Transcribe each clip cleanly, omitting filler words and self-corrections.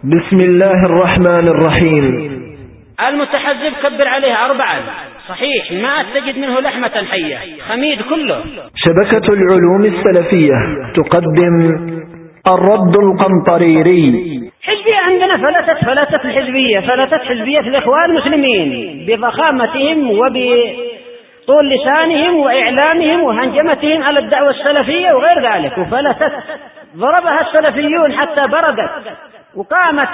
بسم الله الرحمن الرحيم. المتحزب كبر عليه 4 صحيح، ما تجد منه لحمة حية، خميد كله. شبكة العلوم السلفية تقدم الرد القنطريري. حزبية عندنا فلتت الحزبية، فلتت حزبية الإخوان المسلمين بضخامتهم وبطول لسانهم وإعلامهم وهنجمتهم على الدعوة السلفية وغير ذلك، وفلتت ضربها السلفيون حتى بردت، وقامت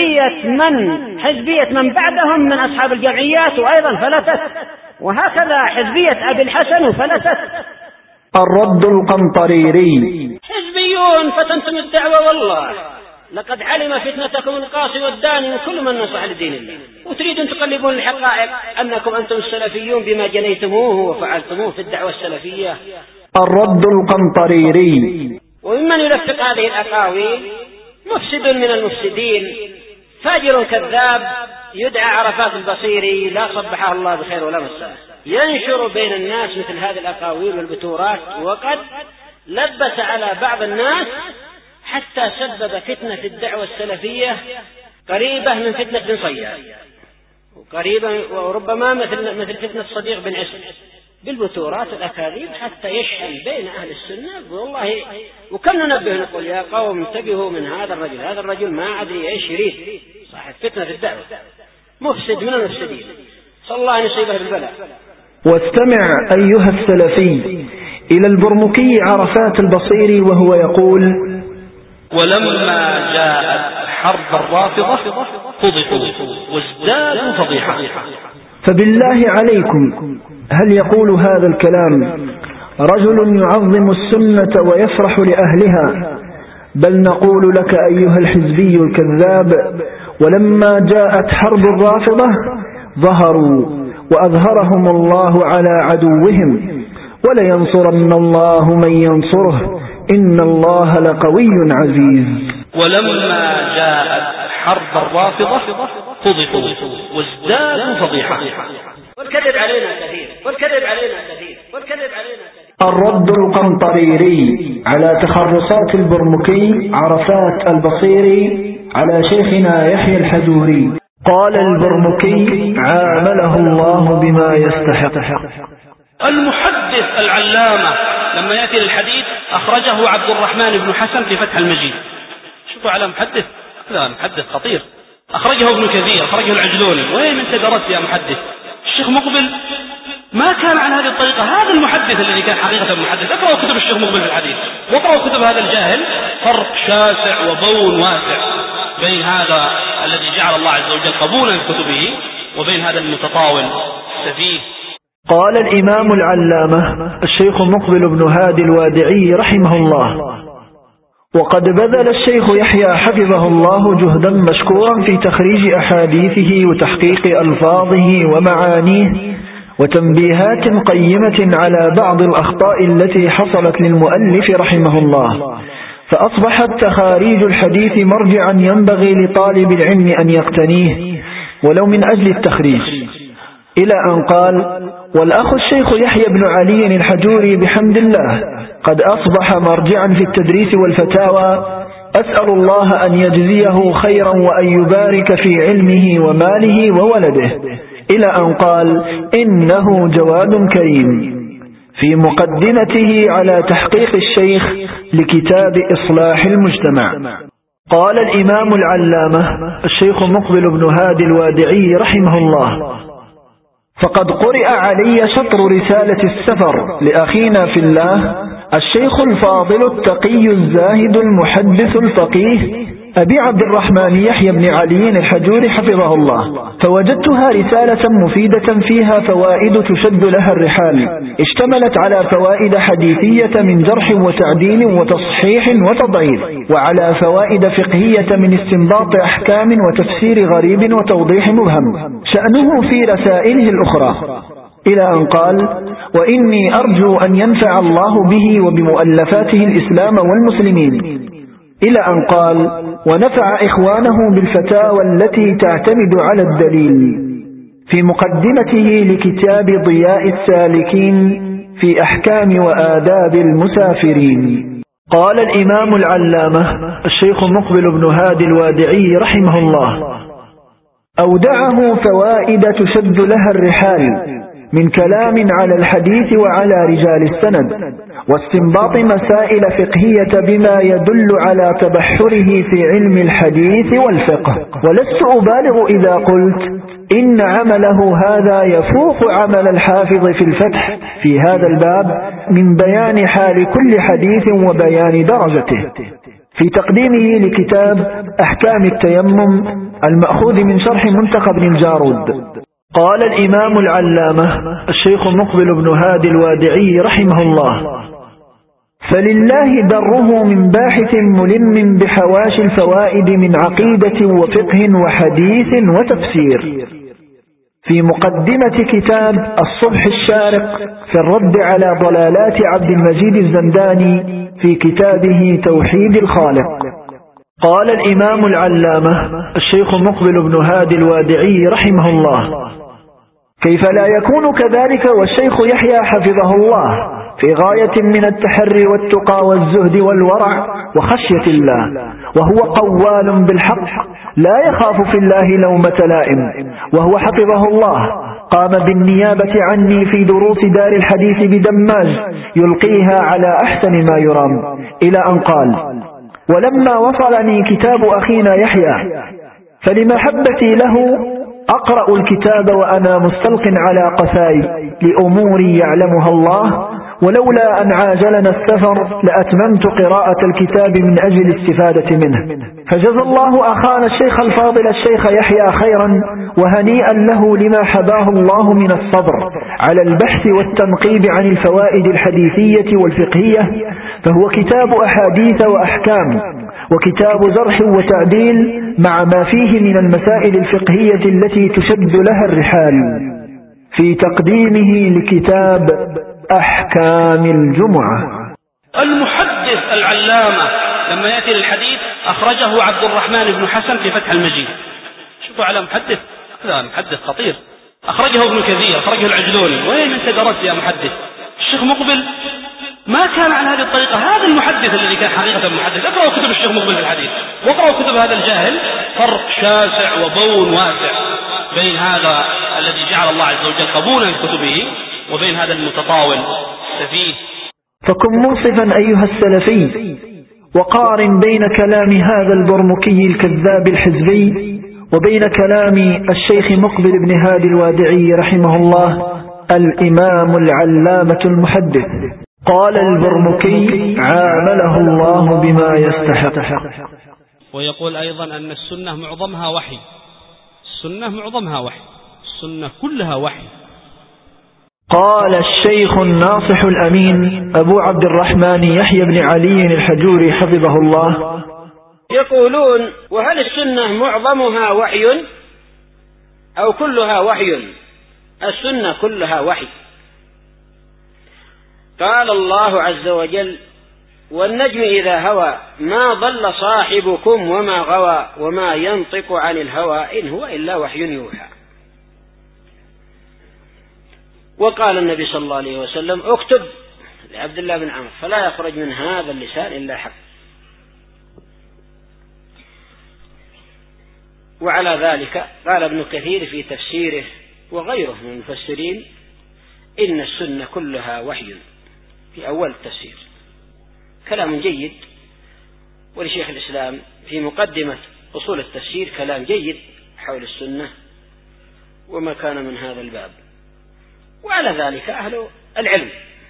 حزبية من بعدهم من أصحاب الجمعيات وأيضا فلتت، وهكذا حزبية أبي الحسن وفلتت. الرد القنطريري. حزبيون فتنتم الدعوة، والله لقد علم فتنتكم القاصي والداني وكل من نصح لدين الله، وتريدون تقلبون الحقائق أنكم أنتم السلفيون بما جنيتموه وفعلتموه في الدعوة السلفية. الرد القنطريري. وممن يلفق هذه الأقاويل مفسد من المفسدين، فاجر كذاب يدعى عرفات البصيري، لا صبحه الله بخير ولا مساء، ينشر بين الناس مثل هذه الأقاويل والبتورات، وقد لبس على بعض الناس حتى سبب فتنة في الدعوة السلفية قريبة من فتنة بن صياد، وقريبة وربما مثل فتنة صديق بن عسل، بالبتورات والأكاذيب حتى يشحن بين أهل السنة. والله وكم ننبه نقول يا قوم انتبهوا من هذا الرجل ما أدري إيش يريد، صاحب فتنة في الدعوة، مفسد من المفسدين، صلى الله أن يصيبه بالبلاء. واستمع أيها السلفي إلى البرمكي عرفات البصيري وهو يقول: ولما جاءت حرب الرافضة فضحوا وازدادوا فضيحة. فبالله عليكم، هل يقول هذا الكلام رجل يعظم السنة ويفرح لأهلها؟ بل نقول لك أيها الحزبي الكذاب: ولما جاءت حرب الرافضة ظهروا وأظهرهم الله على عدوهم، ولينصرن الله من ينصره، إن الله لقوي عزيز. ولما جاءت حرب الرافضة فضحوا وازدادوا فضيحة. والكذب علينا كثير. الرد القنطريري على تخرصات البرمكي عرفات البصيري على شيخنا يحيى الحجوري. قال البرمكي عامله الله بما يستحق. المحدث العلامة لما يأتي للحديث أخرجه عبد الرحمن بن حسن في فتح المجيد. شوفوا على محدث، لا محدث خطير. أخرجه ابن كثير، أخرجه العجلوني. وين أنت درست يا محدث؟ الشيخ مقبل ما كان على هذه الطريقة، هذا المحدث الذي كان حقيقة محدث. اقرأوا كتب الشيخ مقبل في الحديث واقرأوا كتب هذا الجاهل، فرق شاسع وبون واسع بين هذا الذي جعل الله عز وجل قبولا في كتبه وبين هذا المتطاول السفيه. قال الإمام العلامة الشيخ مقبل بن هادي الوادعي رحمه الله: وقد بذل الشيخ يحيى حفظه الله جهدا مشكورا في تخريج أحاديثه وتحقيق ألفاظه ومعانيه، وتنبيهات قيمة على بعض الأخطاء التي حصلت للمؤلف رحمه الله، فأصبحت تخاريج الحديث مرجعا ينبغي لطالب العلم أن يقتنيه ولو من أجل التخريج، إلى أن قال: والأخ الشيخ يحيى بن علي الحجوري بحمد الله قد أصبح مرجعا في التدريس والفتاوى، أسأل الله أن يجزيه خيرا وأن يبارك في علمه وماله وولده، إلى أن قال: إنه جواد كريم، في مقدمته على تحقيق الشيخ لكتاب إصلاح المجتمع. قال الإمام العلامة الشيخ مقبل بن هادي الوادعي رحمه الله: فقد قرئ علي شطر رسالة السفر لأخينا في الله الشيخ الفاضل التقي الزاهد المحدث الفقيه أبي عبد الرحمن يحيى بن علي الحجوري حفظه الله، فوجدتها رسالة مفيدة فيها فوائد تشد لها الرحال، اشتملت على فوائد حديثية من جرح وتعديل وتصحيح وتضعيف، وعلى فوائد فقهية من استنباط أحكام وتفسير غريب وتوضيح مبهم، شأنه في رسائله الأخرى، إلى أن قال: وإني أرجو أن ينفع الله به وبمؤلفاته الإسلام والمسلمين، إلى أن قال: ونفع إخوانه بالفتاوى التي تعتمد على الدليل، في مقدمته لكتاب ضياء السالكين في أحكام وآداب المسافرين. قال الإمام العلامة الشيخ مقبل بن هادي الوادعي رحمه الله: أودعه فوائد تشد لها الرحال من كلام على الحديث وعلى رجال السند، واستنباط مسائل فقهية بما يدل على تبحره في علم الحديث والفقه. ولست أبالغ إذا قلت إن عمله هذا يفوق عمل الحافظ في الفتح في هذا الباب من بيان حال كل حديث وبيان درجته، في تقديمه لكتاب أحكام التيمم المأخوذ من شرح منتقى بن الجارود. قال الإمام العلامة الشيخ مقبل بن هادي الوادعي رحمه الله: فلله دره من باحث ملم بحواشي الفوائد من عقيدة وفقه وحديث وتفسير، في مقدمة كتاب الصبح الشارق في الرد على ضلالات عبد المجيد الزنداني في كتابه توحيد الخالق. قال الإمام العلامة الشيخ مقبل بن هادي الوادعي رحمه الله: كيف لا يكون كذلك والشيخ يحيى حفظه الله في غاية من التحري والتقى والزهد والورع وخشية الله، وهو قوال بالحق لا يخاف في الله لومة لائم، وهو حفظه الله قام بالنيابة عني في دروس دار الحديث بدماج يلقيها على أحسن ما يرام، إلى أن قال: ولما وصلني كتاب أخينا يحيى فلمحبتي له أقرأ الكتاب وأنا مستلق على قفاي لأمور يعلمها الله، ولولا أن عاجلنا السفر لأتممت قراءة الكتاب من أجل الاستفادة منه. فجزى الله أخانا الشيخ الفاضل الشيخ يحيى خيرا، وهنيئا له لما حباه الله من الصبر على البحث والتنقيب عن الفوائد الحديثية والفقهية، فهو كتاب أحاديث وأحكام، وكتاب جرح وتعديل مع ما فيه من المسائل الفقهية التي تشد لها الرحال، في تقديمه لكتاب أحكام الجمعة. المحدث العلامة لما يأتي للحديث أخرجه عبد الرحمن بن حسن في فتح المجيد. شوفوا على محدث، هذا محدث خطير. أخرجه ابن كثير، أخرجه العجلوني. وين أنت درست يا محدث؟ الشيخ مقبل ما كان على هذه الطريقة. هذا المحدث الذي كان حقيقة محدث. اقرأوا كتب الشيخ مقبل في الحديث واقرأوا كتب هذا الجاهل. فرق شاسع وبون واسع بين هذا الذي جعل الله عز وجل قبولا لكتبه وبين هذا المتطاول السفيه. فكن منصفا أيها السلفي، وقارن بين كلام هذا البرمكي الكذاب الحزبي وبين كلام الشيخ مقبل بن هادي الوادعي رحمه الله الإمام العلامة المحدث. قال البرمكي: عامله الله بما يستحق. ويقول أيضا أن السنة معظمها وحي. السنة معظمها وحي، السنة كلها وحي. قال الشيخ الناصح الأمين أبو عبد الرحمن يحيى بن علي الحجوري حفظه الله: يقولون: وهل السنة معظمها وحي أو كلها وحي؟ السنة كلها وحي. قال الله عز وجل: والنجم إذا هوى ما ضل صاحبكم وما غوى وما ينطق عن الهوى إن هو إلا وحي يوحى. وقال النبي صلى الله عليه وسلم: اكتب لعبد الله بن عمرو فلا يخرج من هذا اللسان إلا حق. وعلى ذلك قال ابن كثير في تفسيره وغيره من المفسرين: إن السنة كلها وحي، في أول التفسير. كلام جيد. ولشيخ الإسلام في مقدمة أصول التفسير كلام جيد حول السنة وما كان من هذا الباب. وعلى ذلك أهل العلم،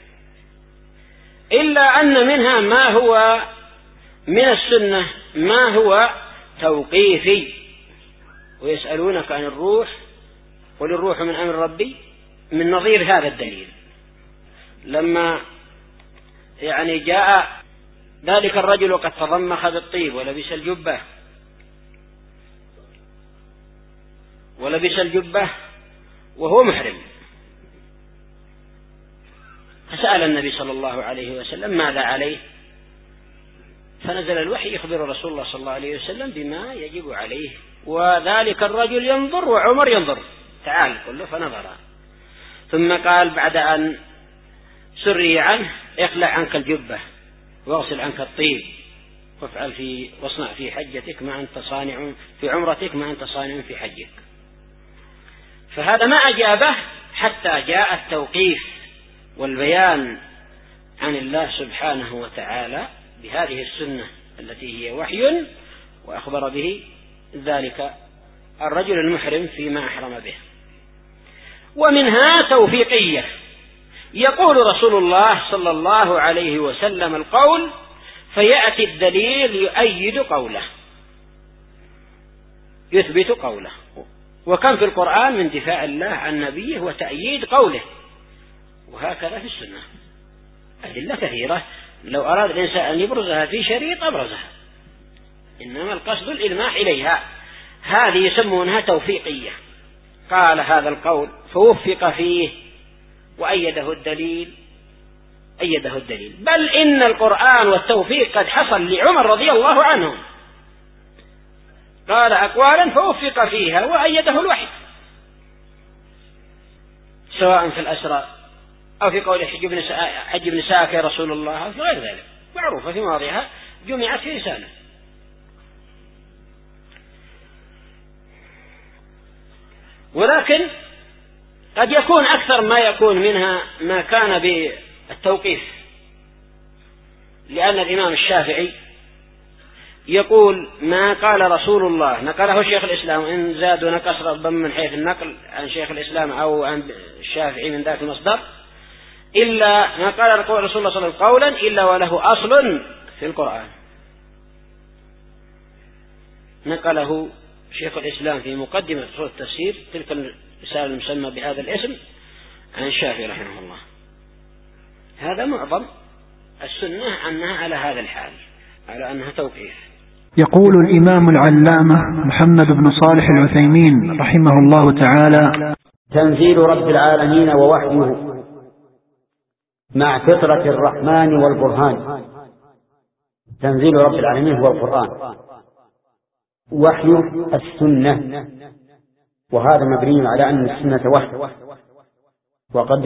إلا أن منها ما هو من السنة ما هو توقيفي. ويسألونك عن الروح قل الروح من أمر ربي، من نظير هذا الدليل. لما جاء ذلك الرجل وقد تضمخ بالطيب ولبس الجبة وهو محرم، فسأل النبي صلى الله عليه وسلم ماذا عليه، فنزل الوحي يخبر رسول الله صلى الله عليه وسلم بما يجب عليه. وذلك الرجل ينظر وعمر ينظر، تعال قل له، فنظر. ثم قال بعد أن سري عنه: اخلع عنك الجبة واغسل عنك الطيب واصنع في حجتك ما أنت صانع في عمرتك ما أنت صانع في حجك. فهذا ما أجابه حتى جاء التوقيف والبيان عن الله سبحانه وتعالى بهذه السنة التي هي وحي، وأخبر به ذلك الرجل المحرم فيما أحرم به. ومنها توفيقية، يقول رسول الله صلى الله عليه وسلم القول فيأتي الدليل يؤيد قوله يثبت قوله. وكم في القرآن من دفاع الله عن نبيه وتأييد قوله، وهكذا في السنة أدلة كثيرة لو أراد الإنسان أن يبرزها في شريط أبرزها، إنما القصد الإلماح إليها. هذه يسمونها توفيقية. قال هذا القول فوفق فيه وأيده الدليل بل إن القرآن والتوفيق قد حصل لعمر رضي الله عنه، قال أقوالا فوفق فيها وأيده الوحي، سواء في الأسرى أو في قول حج بن ساك يا رسول الله أو في غير ذلك، معروفة في مواضعها جمعت في رسالة. ولكن قد يكون أكثر ما يكون منها ما كان بالتوقيف، لأن الإمام الشافعي يقول ما قال رسول الله نقله شيخ الإسلام، إن زاد ونقص ربما من حيث النقل عن شيخ الإسلام أو عن الشافعي من ذات المصدر، إلا ما قال رسول الله صلى الله عليه وسلم قولا إلا وله أصل في القرآن. نقله شيخ الإسلام في مقدمة أصول التفسير، تلك الرسالة المسمى بهذا الاسم، عن الشافعي رحمه الله. هذا معظم السنة أنها على هذا الحال، على أنها توقيف. يقول الإمام العلامة محمد بن صالح العثيمين رحمه الله تعالى: تنزيل رب العالمين ووحيه مع فطرة الرحمن والبرهان. تنزيل رب العالمين هو القرآن، وحي السنة، وهذا مبني على أن السنة وحي. وقد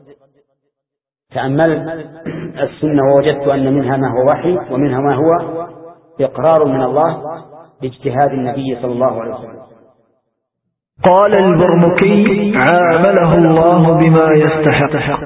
تأملت السنة ووجدت أن منها ما هو وحي ومنها ما هو إقرار من الله باجتهاد النبي صلى الله عليه وسلم. قال البرمكي: عامله الله بما يستحق.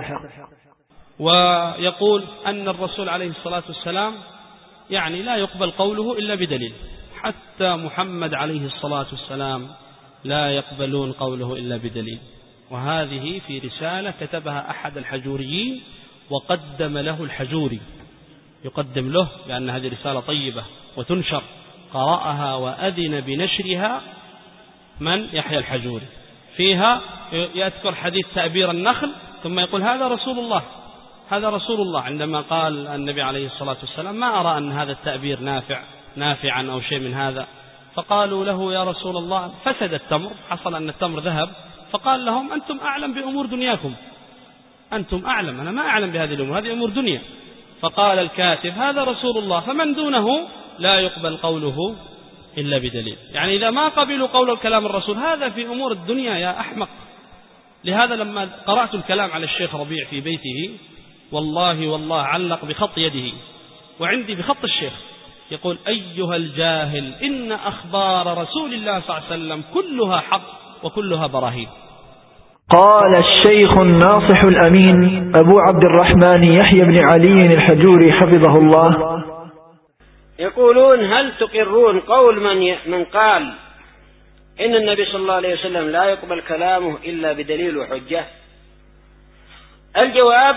ويقول أن الرسول عليه الصلاة والسلام يعني لا يقبل قوله إلا بدليل، حتى محمد عليه الصلاة والسلام لا يقبلون قوله إلا بدليل. وهذه في رسالة كتبها أحد الحجوريين وقدم له الحجوري، يقدم له لأن هذه رسالة طيبة وتنشر، قرأها وأذن بنشرها من يحيى الحجوري. فيها يذكر حديث تأبير النخل ثم يقول هذا رسول الله، هذا رسول الله، عندما قال النبي عليه الصلاة والسلام ما أرى أن هذا التأبير نافعا أو شيء من هذا. فقالوا له يا رسول الله فسد التمر، حصل أن التمر ذهب، فقال لهم أنتم أعلم بأمور دنياكم، أنتم أعلم، أنا ما أعلم بهذه الأمور، هذه أمور دنيا. فقال الكاتب هذا رسول الله، فمن دونه لا يقبل قوله إلا بدليل. يعني إذا ما قبلوا قول الكلام الرسول هذا في أمور الدنيا يا أحمق. لهذا لما قرأت الكلام على الشيخ ربيع في بيته والله علق بخط يده وعندي بخط الشيخ، يقول أيها الجاهل إن أخبار رسول الله صلى الله عليه وسلم كلها حق وكلها براهين. قال الشيخ الناصح الأمين أبو عبد الرحمن يحيى بن علي الحجوري حفظه الله: يقولون هل تقرون قول من قال إن النبي صلى الله عليه وسلم لا يقبل كلامه إلا بدليل وحجة؟ الجواب: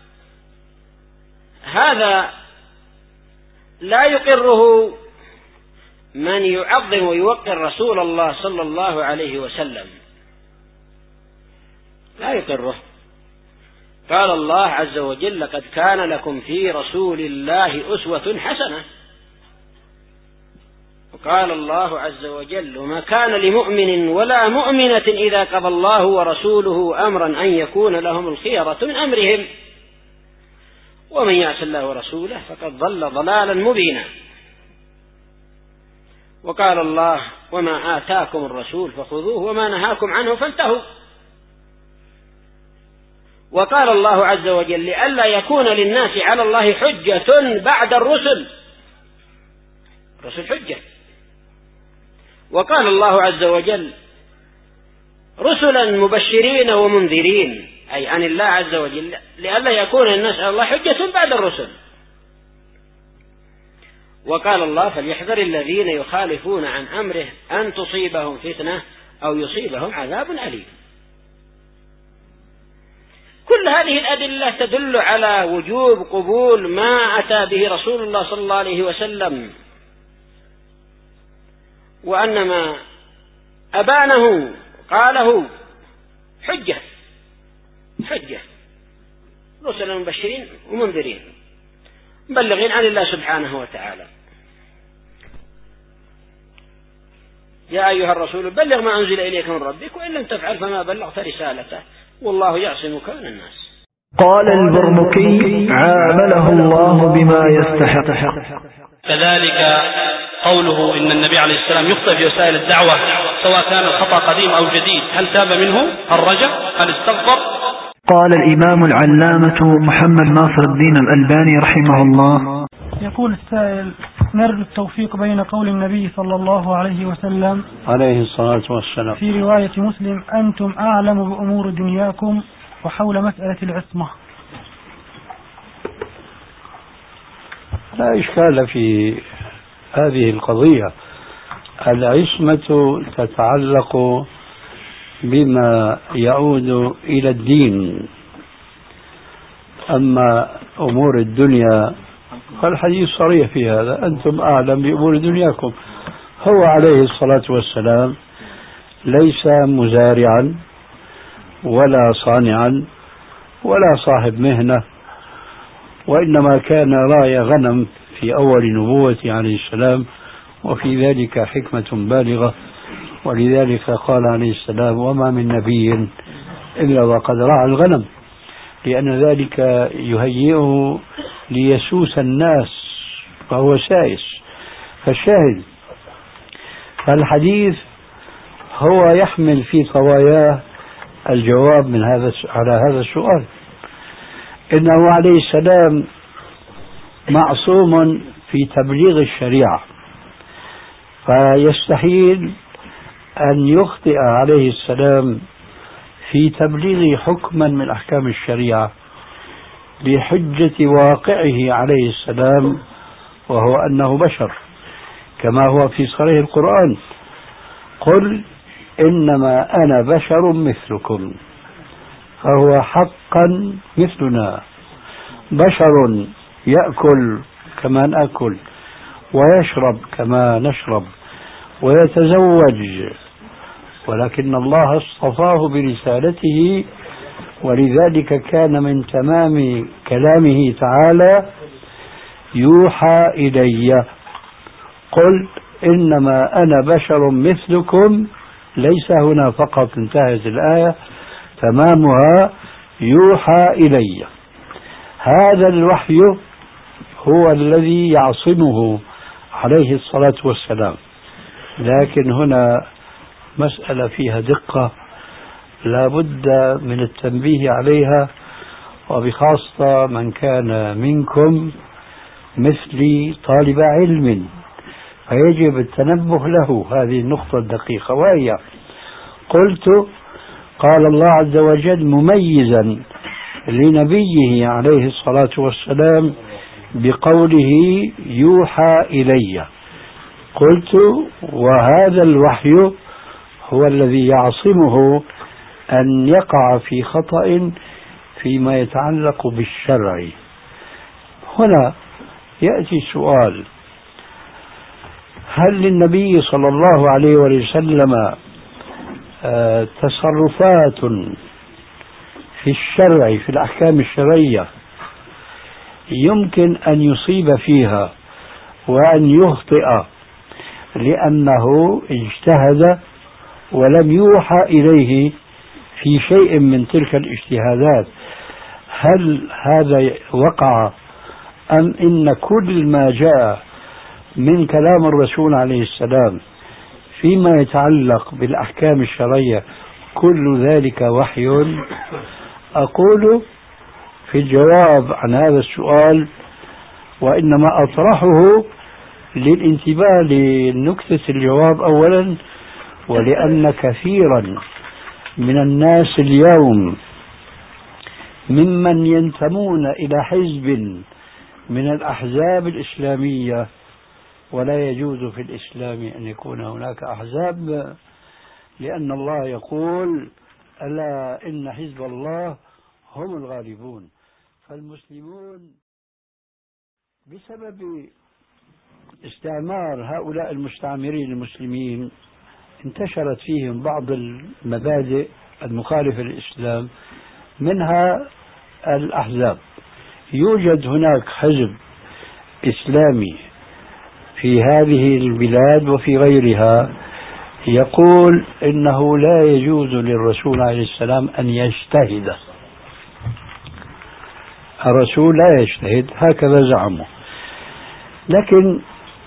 هذا لا يقره من يعظم ويوقر رسول الله صلى الله عليه وسلم، لا يقره. قال الله عز وجل: لقد كان لكم في رسول الله أسوة حسنة. وقال الله عز وجل: وما كان لمؤمن ولا مؤمنة إذا قضى الله ورسوله أمرا أن يكون لهم الخيرة من أمرهم ومن يعص الله ورسوله فقد ضل ضلالا مبينا. وقال الله: وما آتاكم الرسول فخذوه وما نهاكم عنه فانتهوا. وقال الله عز وجل لئلا يكون للناس على الله حجة بعد الرسل، رسل حجة. وقال الله عز وجل رسلا مبشرين ومنذرين، أي عن الله عز وجل لئلا يكون الناس على الله حجة بعد الرسل. وقال الله فليحذر الذين يخالفون عن أمره أن تصيبهم فتنة أو يصيبهم عذاب أليم. كل هذه الأدلة تدل على وجوب قبول ما أتى به رسول الله صلى الله عليه وسلم، وأن ما أبانه قاله حجة رسلا مبشرين ومنذرين مبلغين عن الله سبحانه وتعالى. يا أيها الرسول بلغ ما أنزل إليك من ربك وإن لم تفعل فما بلغت رسالته والله يعصمك من الناس. قال البرمكي عامله الله بما يستحق. كذلك قوله إن النبي عليه السلام يخطئ في وسائل الدعوة سواء كان الخطأ قديم أو جديد، هل تاب منه؟ هل رجع؟ هل استغفر؟ قال الإمام العلامة محمد ناصر الدين الألباني رحمه الله: يقول السائل: نرجو التوفيق بين قول النبي صلى الله عليه وسلم عليه الصلاة والسلام في رواية مسلم أنتم أعلم بأمور دنياكم وحول مسألة العصمة. لا إشكال في هذه القضية. العصمة تتعلق بما يعود إلى الدين، أما أمور الدنيا فالحديث صريح في هذا، أنتم أعلم بأمور دنياكم. هو عليه الصلاة والسلام ليس مزارعا ولا صانعا ولا صاحب مهنة، وإنما كان راعي غنم في أول نبوته عليه السلام، وفي ذلك حكمة بالغة، ولذلك قال عليه السلام وما من نبي إلا وقد رعى الغنم، لأن ذلك يهيئه ليسوس الناس فهو سائس. فالشاهد الحديث هو يحمل في طواياه الجواب من على هذا السؤال. إنه عليه السلام معصوم في تبليغ الشريعة، فيستحيل أن يخطئ عليه السلام في تبليغ حكما من أحكام الشريعة بحجة واقعه عليه السلام، وهو أنه بشر، كما هو في صريح القرآن: قل إنما أنا بشر مثلكم. فهو حقا مثلنا، بشر يأكل كما نأكل ويشرب كما نشرب ويتزوج، ولكن الله اصطفاه برسالته، ولذلك كان من تمام كلامه تعالى يوحى إلي. قل إنما أنا بشر مثلكم، ليس هنا فقط انتهت الآية، تمامها يوحى إلي. هذا الوحي هو الذي يعصمه عليه الصلاة والسلام. لكن هنا مسألة فيها دقة لا بد من التنبيه عليها، وبخاصة من كان منكم مثلي طالب علم، فيجب التنبه له هذه النقطة الدقيقة. وهي قلت قال الله عز وجل مميزا لنبيه عليه الصلاة والسلام بقوله يوحى إلي. قلت وهذا الوحي هو الذي يعصمه أن يقع في خطأ فيما يتعلق بالشرع. هنا يأتي السؤال: هل للنبي صلى الله عليه وسلم تصرفات في الشرع في الأحكام الشرعية يمكن أن يصيب فيها وأن يخطئ لأنه اجتهد ولم يوحى إليه في شيء من تلك الاجتهادات؟ هل هذا وقع أم إن كل ما جاء من كلام الرسول عليه السلام فيما يتعلق بالأحكام الشرعية كل ذلك وحي؟ أقول في الجواب عن هذا السؤال، وإنما أطرحه للانتباه لنكتة الجواب أولا، ولأن كثيرا من الناس اليوم ممن ينتمون إلى حزب من الأحزاب الإسلامية، ولا يجوز في الإسلام أن يكون هناك أحزاب، لأن الله يقول: ألا إن حزب الله هم الغالبون. فالمسلمون بسبب استعمار هؤلاء المستعمرين المسلمين انتشرت فيهم بعض المبادئ المخالفة للإسلام، منها الأحزاب. يوجد هناك حزب إسلامي في هذه البلاد وفي غيرها يقول إنه لا يجوز للرسول عليه السلام أن يجتهد. الرسول لا يجتهد، هكذا زعموا. لكن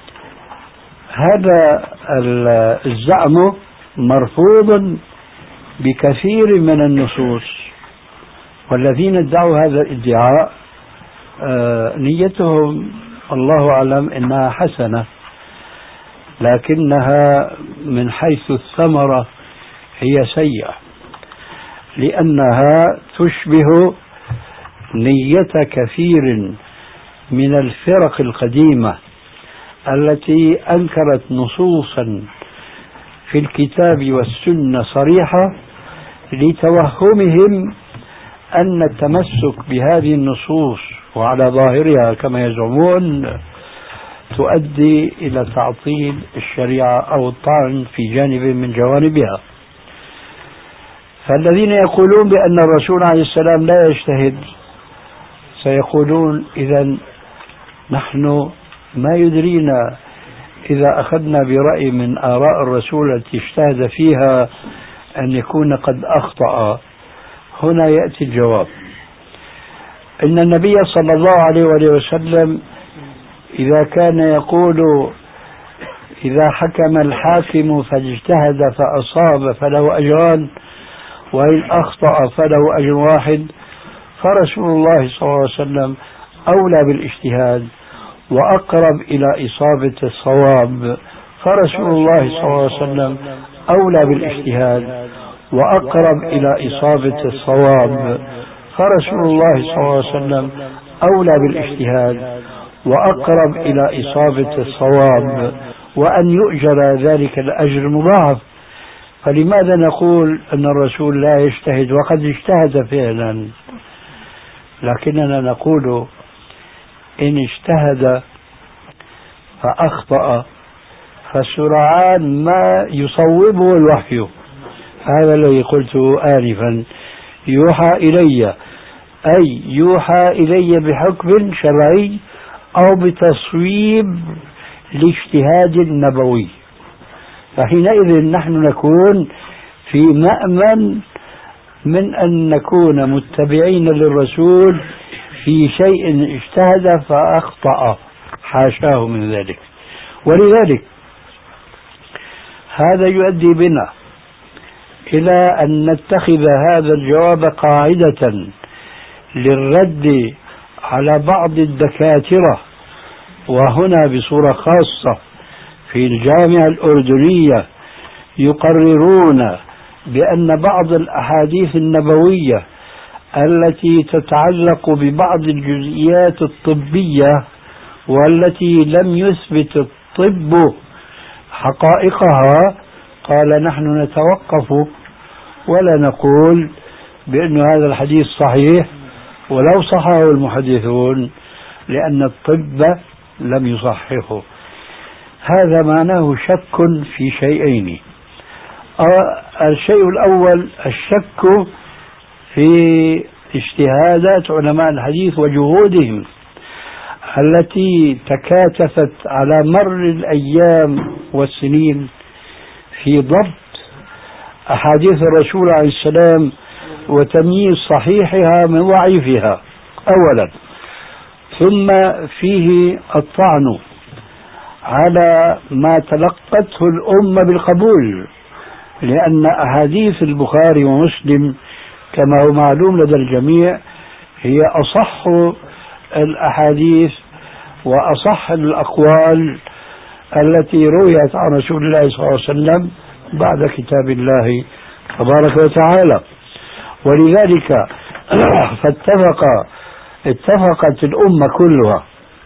هذا الزعم مرفوض بكثير من النصوص، والذين ادعوا هذا الادعاء نيتهم الله أعلم إنها حسنة، لكنها من حيث الثمرة هي سيئة، لأنها تشبه نية كثير من الفرق القديمة التي أنكرت نصوصا في الكتاب والسنة صريحة لتوهمهم أن التمسك بهذه النصوص وعلى ظاهرها كما يزعمون تؤدي إلى تعطيل الشريعة أو الطعن في جانب من جوانبها. فالذين يقولون بأن الرسول عليه السلام لا يجتهد سيقولون: إذن نحن ما يدرينا إذا أخذنا برأي من آراء الرسول التي اجتهد فيها أن يكون قد أخطأ. هنا يأتي الجواب: إن النبي صلى الله عليه وسلم إذا كان يقول: إذا حكم الحاكم فاجتهد فأصاب فله أجران، وإن أخطأ فله أجر واحد، فرسول الله صلى الله عليه وسلم أولى بالاجتهاد وأقرب إلى إصابة الصواب. فرسول الله صلى الله عليه وسلم أولى بالاجتهاد وأقرب إلى إصابة الصواب. فرسول الله صلى الله عليه وسلم أولى بالاجتهاد وأقرب إلى إصابة الصواب، وأن يؤجر ذلك الأجر مضاعف. فلماذا نقول أن الرسول لا يجتهد وقد اجتهد فعلا؟ لكننا نقول: إن اجتهد فأخطأ فسرعان ما يصوبه الوحي. هذا الذي قلته آنفا: يوحى إلي، أي يوحى إلي بحكم شرعي أو بتصويب الاجتهاد النبوي. فحينئذ نحن نكون في مأمن من أن نكون متبعين للرسول في شيء اجتهد فأخطأ، حاشاه من ذلك. ولذلك هذا يؤدي بنا إلى أن نتخذ هذا الجواب قاعدة للرد على بعض الدكاترة، وهنا بصورة خاصة في الجامعة الأردنية، يقررون بأن بعض الأحاديث النبوية التي تتعلق ببعض الجزئيات الطبية والتي لم يثبت الطب حقائقها، قال: نحن نتوقف ولا نقول بأن هذا الحديث صحيح ولو صححه المحدثون، لأن الطب لم يصححه. هذا معناه شك في شيئين: الشيء الأول الشك في اجتهادات علماء الحديث وجهودهم التي تكاتفت على مر الأيام والسنين في ضبط أحاديث الرسول عليه السلام وتمييز صحيحها من ضعيفها أولا. ثم فيه الطعن على ما تلقته الأمة بالقبول، لأن أحاديث البخاري ومسلم كما هو معلوم لدى الجميع هي أصح الأحاديث وأصح الأقوال التي رويت عن رسول الله صلى الله عليه وسلم بعد كتاب الله تبارك وتعالى. ولذلك اتفقت الأمة كلها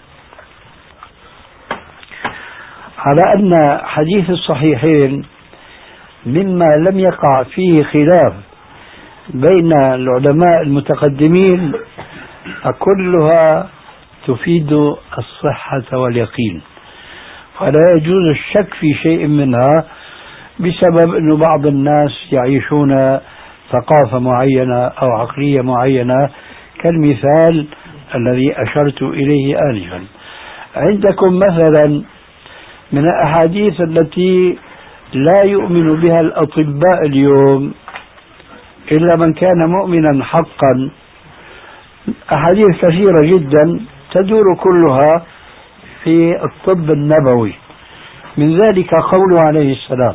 على أن حديث الصحيحين مما لم يقع فيه خلاف بين العلماء المتقدمين كلها تفيد الصحة واليقين، فلا يجوز الشك في شيء منها بسبب أن بعض الناس يعيشون ثقافة معينة أو عقلية معينة، كالمثال الذي أشرت إليه آنفا. عندكم مثلا من الأحاديث التي لا يؤمن بها الأطباء اليوم إلا من كان مؤمنا حقا، أحاديث كثيرة جدا تدور كلها في الطب النبوي. من ذلك قوله عليه السلام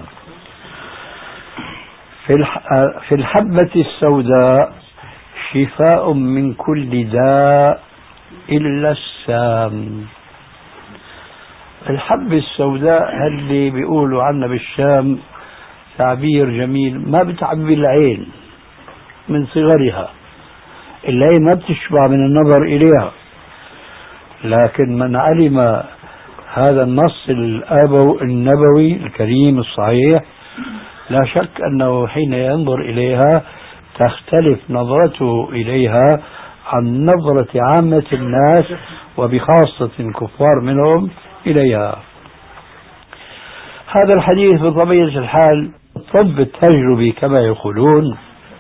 في الحبة السوداء شفاء من كل داء إلا السام. الحبة السوداء اللي بيقولوا عنها بالشام تعبير جميل، ما بتعبي العين من صغرها، العين ما بتشبع من النظر إليها، لكن من علم هذا النص النبوي الكريم الصحيح لا شك أنه حين ينظر إليها تختلف نظرته إليها عن نظرة عامة الناس وبخاصة الكفار منهم إليها. هذا الحديث بطبيعة الحال الطب التجربي كما يقولون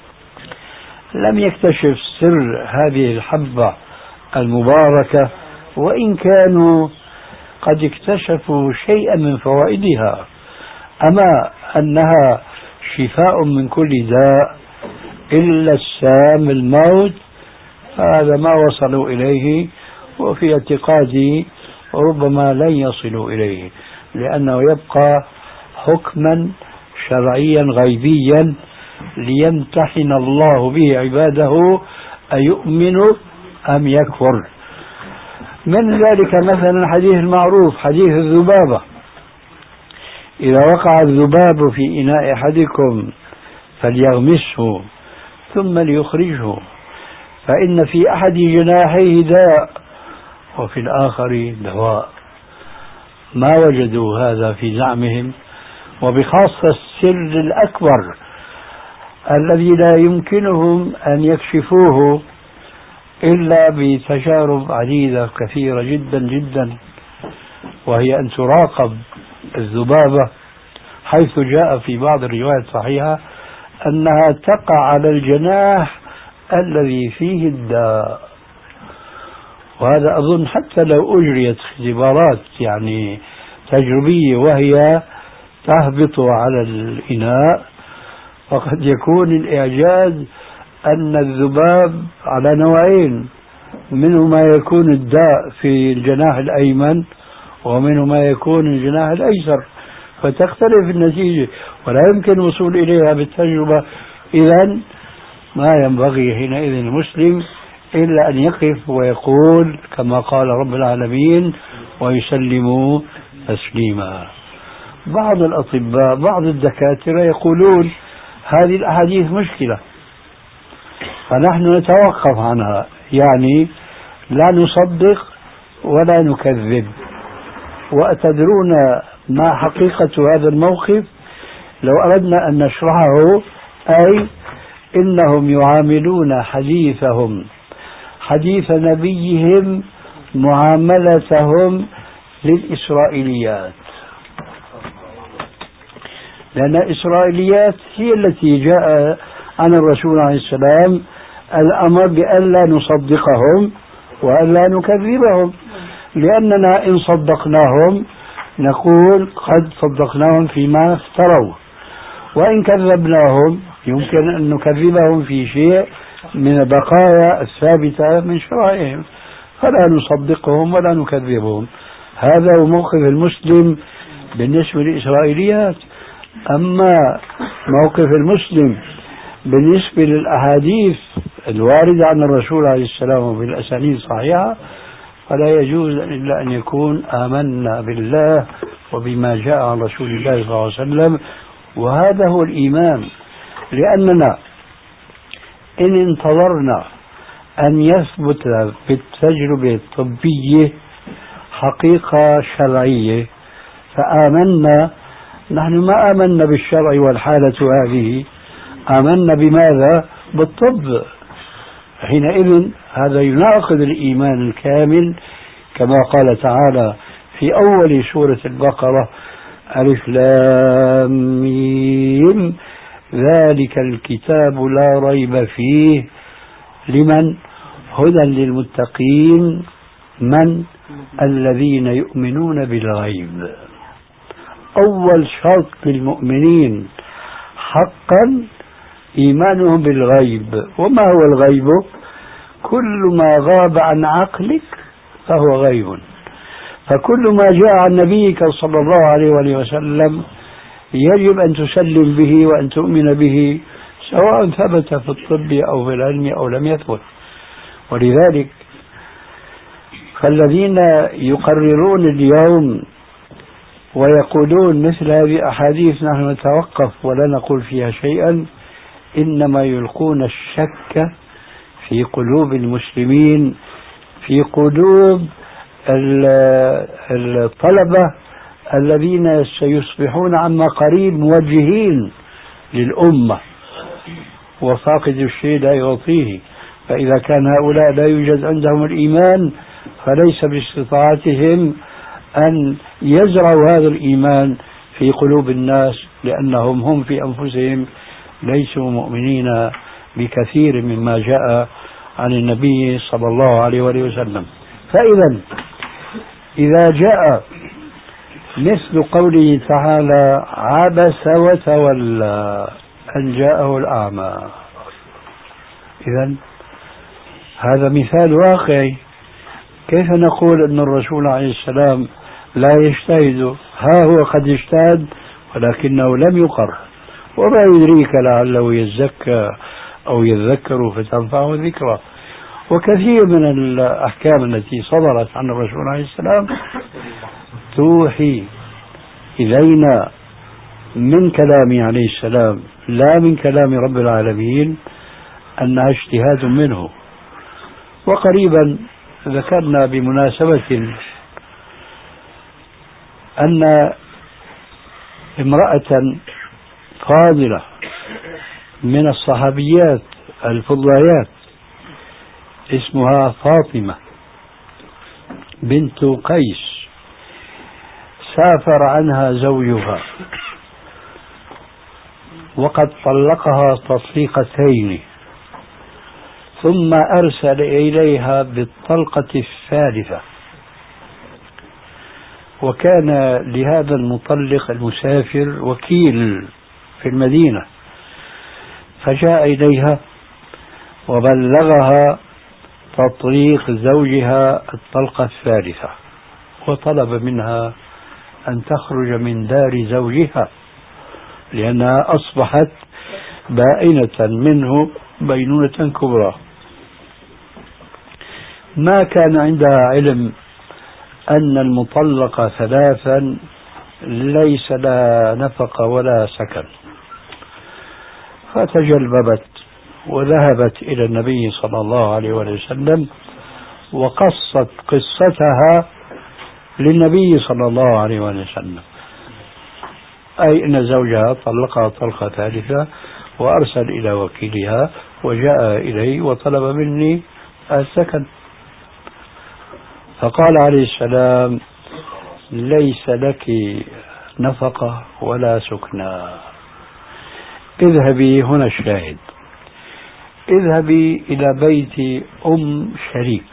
لم يكتشف سر هذه الحبة المباركة، وإن كانوا قد اكتشفوا شيئا من فوائدها، أما أنها شفاء من كل داء إلا السام الموت هذا ما وصلوا إليه، وفي اعتقادي ربما لن يصلوا إليه، لأنه يبقى حكما شرعيا غيبيا ليمتحن الله به عباده أيؤمن أم يكفر. من ذلك مثلا الحديث المعروف حديث الذبابة، إذا وقع الذباب في إناء أحدكم فليغمسه ثم ليخرجه فإن في أحد جناحيه داء وفي الآخر دواء. ما وجدوا هذا في زعمهم، وبخاصة السر الأكبر الذي لا يمكنهم أن يكشفوه إلا بتجارب عديدة كثيرة جدا جدا، وهي أن تراقب الذبابة، حيث جاء في بعض الروايات الصحيحة أنها تقع على الجناح الذي فيه الداء. وهذا أظن حتى لو أجريت اختبارات يعني تجريبية وهي تهبط على الإناء، فقد يكون الإعجاز أن الذباب على نوعين، منه ما يكون الداء في الجناح الأيمن ومنه ما يكون الجناح الأيسر، فتختلف النتيجة ولا يمكن الوصول إليها بالتجربة. إذن ما ينبغي حينئذ المسلم إلا أن يقف ويقول كما قال رب العالمين ويسلموا تسليما. بعض الأطباء بعض الدكاترة يقولون هذه الأحاديث مشكلة، فنحن نتوقف عنها، يعني لا نصدق ولا نكذب. وأتدرون ما حقيقة هذا الموقف؟ لو أردنا أن نشرحه، أي إنهم يعاملون حديثهم حديث نبيهم معاملتهم للإسرائيليات، لأن الإسرائيليات هي التي جاء عن الرسول عليه السلام الأمر بألا نصدقهم وألا نكذبهم، لأننا إن صدقناهم نقول قد صدقناهم فيما افتروا، وإن كذبناهم يمكن أن نكذبهم في شيء من البقايا الثابتة من شرائعهم، فلا نصدقهم ولا نكذبهم. هذا هو موقف المسلم بالنسبة للإسرائيليات. أما موقف المسلم بالنسبة للأحاديث الواردة عن الرسول عليه السلام وبالأسانيد الصحيحة فلا يجوز إلا أن يكون آمنا بالله وبما جاء عن رسول الله صلى الله عليه وسلم، وهذا هو الإيمان. لأننا إن انتظرنا أن يثبت بالتجربة الطبية حقيقة شرعية فآمنا، نحن ما آمنا بالشرع والحالة هذه، آمنا بماذا؟ بالطب. حينئذ هذا يناقض الإيمان الكامل، كما قال تعالى في أول سورة البقرة: ألف لام ميم ذلك الكتاب لا ريب فيه لمن هدى للمتقين من الذين يؤمنون بالغيب. أول شرط للمؤمنين حقا إيمانهم بالغيب. وما هو الغيب؟ كل ما غاب عن عقلك فهو غيب. فكل ما جاء عن نبيك صلى الله عليه وآله وسلم يجب أن تسلم به وأن تؤمن به، سواء ثبت في الطب أو في العلم أو لم يثبت. ولذلك فالذين يقررون اليوم ويقولون مثل هذه الأحاديث نحن نتوقف ولا نقول فيها شيئا، إنما يلقون الشك في قلوب المسلمين، في قلوب الطلبة الذين سيصبحون عما قريب موجهين للأمة، وفاقد الشيء لا يعطيه. فإذا كان هؤلاء لا يوجد عندهم الإيمان فليس باستطاعتهم أن يزرعوا هذا الإيمان في قلوب الناس، لأنهم هم في أنفسهم ليسوا مؤمنين بكثير مما جاء عن النبي صلى الله عليه وسلم. فإذا إذا جاء مثل قوله تعالى: عبس وتولى أن جاءه الأعمى، إذا هذا مثال واقعي. كيف نقول أن الرسول عليه السلام لا يجتهد؟ ها هو قد اجتهد ولكنه لم يقر، وما يدريك لعله يزكى أو يذكر فتنفعه الذكرى. وكثير من الأحكام التي صدرت عن الرسول عليه السلام توحي إلينا من كلامه عليه السلام لا من كلام رب العالمين أنها اجتهاد منه. وقريبا ذكرنا بمناسبة أن امرأة فاضلة من الصحابيات الفضليات اسمها فاطمة بنت قيس سافر عنها زوجها وقد طلقها تطليقتين، ثم أرسل إليها بالطلقة الثالثة، وكان لهذا المطلق المسافر وكيل في المدينة، فجاء إليها وبلغها تطليق زوجها الطلقة الثالثة، وطلب منها أن تخرج من دار زوجها لأنها أصبحت بائنة منه بينونة كبرى. ما كان عندها علم أن المطلقة ثلاثا ليس لها نفقة ولا سكن، فتجلببت وذهبت إلى النبي صلى الله عليه وسلم وقصت قصتها للنبي صلى الله عليه وسلم، أي أن زوجها طلقها طلقة ثالثة وأرسل إلى وكيلها وجاء إلي وطلب مني السكن. فقال عليه السلام: ليس لك نفقة ولا سكنى، اذهبي، هنا الشاهد، اذهبي إلى بيت أم شريك،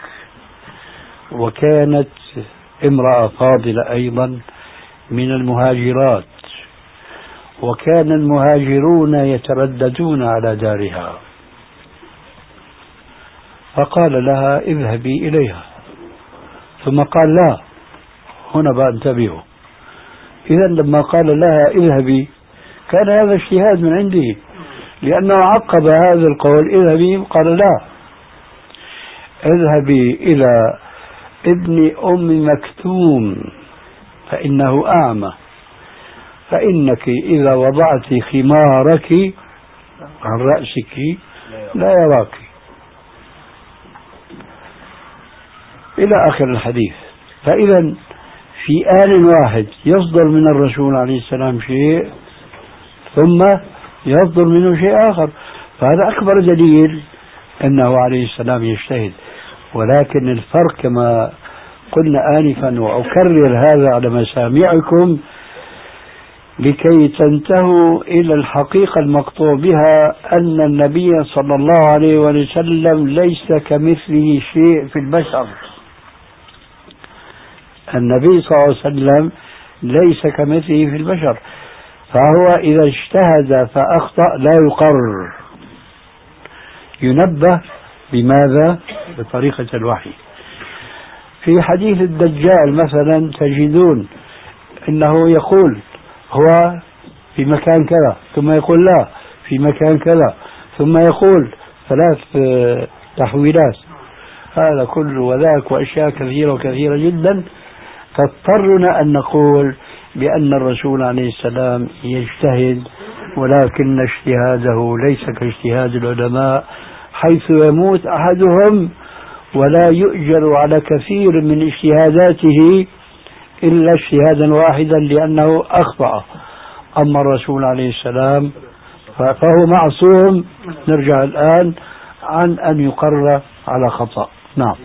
وكانت امرأة فاضلة أيضا من المهاجرات، وكان المهاجرون يترددون على دارها، فقال لها: اذهبي إليها. ثم قال: لا، هنا بقى انتبهوا. إذا لما قال لها اذهبي كان هذا اجتهاد من عنده، لأنه عقب هذا القول اذهبي، قال لا، اذهبي إلى ابن أم مكتوم فإنه أعمى، فإنك إذا وضعت خمارك عن رأسك لا يراك، إلى آخر الحديث. فإذا في آن واحد يصدر من الرسول عليه السلام شيء ثم يصدر منه شيء آخر، فهذا أكبر دليل أنه عليه السلام يجتهد. ولكن الفرق كما قلنا آنفا وأكرر هذا على مسامعكم لكي تنتهوا إلى الحقيقة المقطوع بها، أن النبي صلى الله عليه وسلم ليس كمثله شيء في البشر. النبي صلى الله عليه وسلم ليس كمثله في البشر، فهو إذا اجتهد فأخطأ لا يقر، ينبه. بماذا؟ بطريقة الوحي. في حديث الدجال مثلا تجدون أنه يقول هو في مكان كذا، ثم يقول لا في مكان كذا، ثم يقول 3 تحويلات، هذا كله وذاك وأشياء كثيرة وكثيرة جدا. فاضطرنا أن نقول بأن الرسول عليه السلام يجتهد، ولكن اجتهاده ليس كاجتهاد العلماء، حيث يموت أحدهم ولا يؤجر على كثير من اجتهاداته إلا اجتهادا واحدا لأنه أخطأ. أما الرسول عليه السلام فهو معصوم، نرجع الآن عن أن يقر على خطأ. نعم.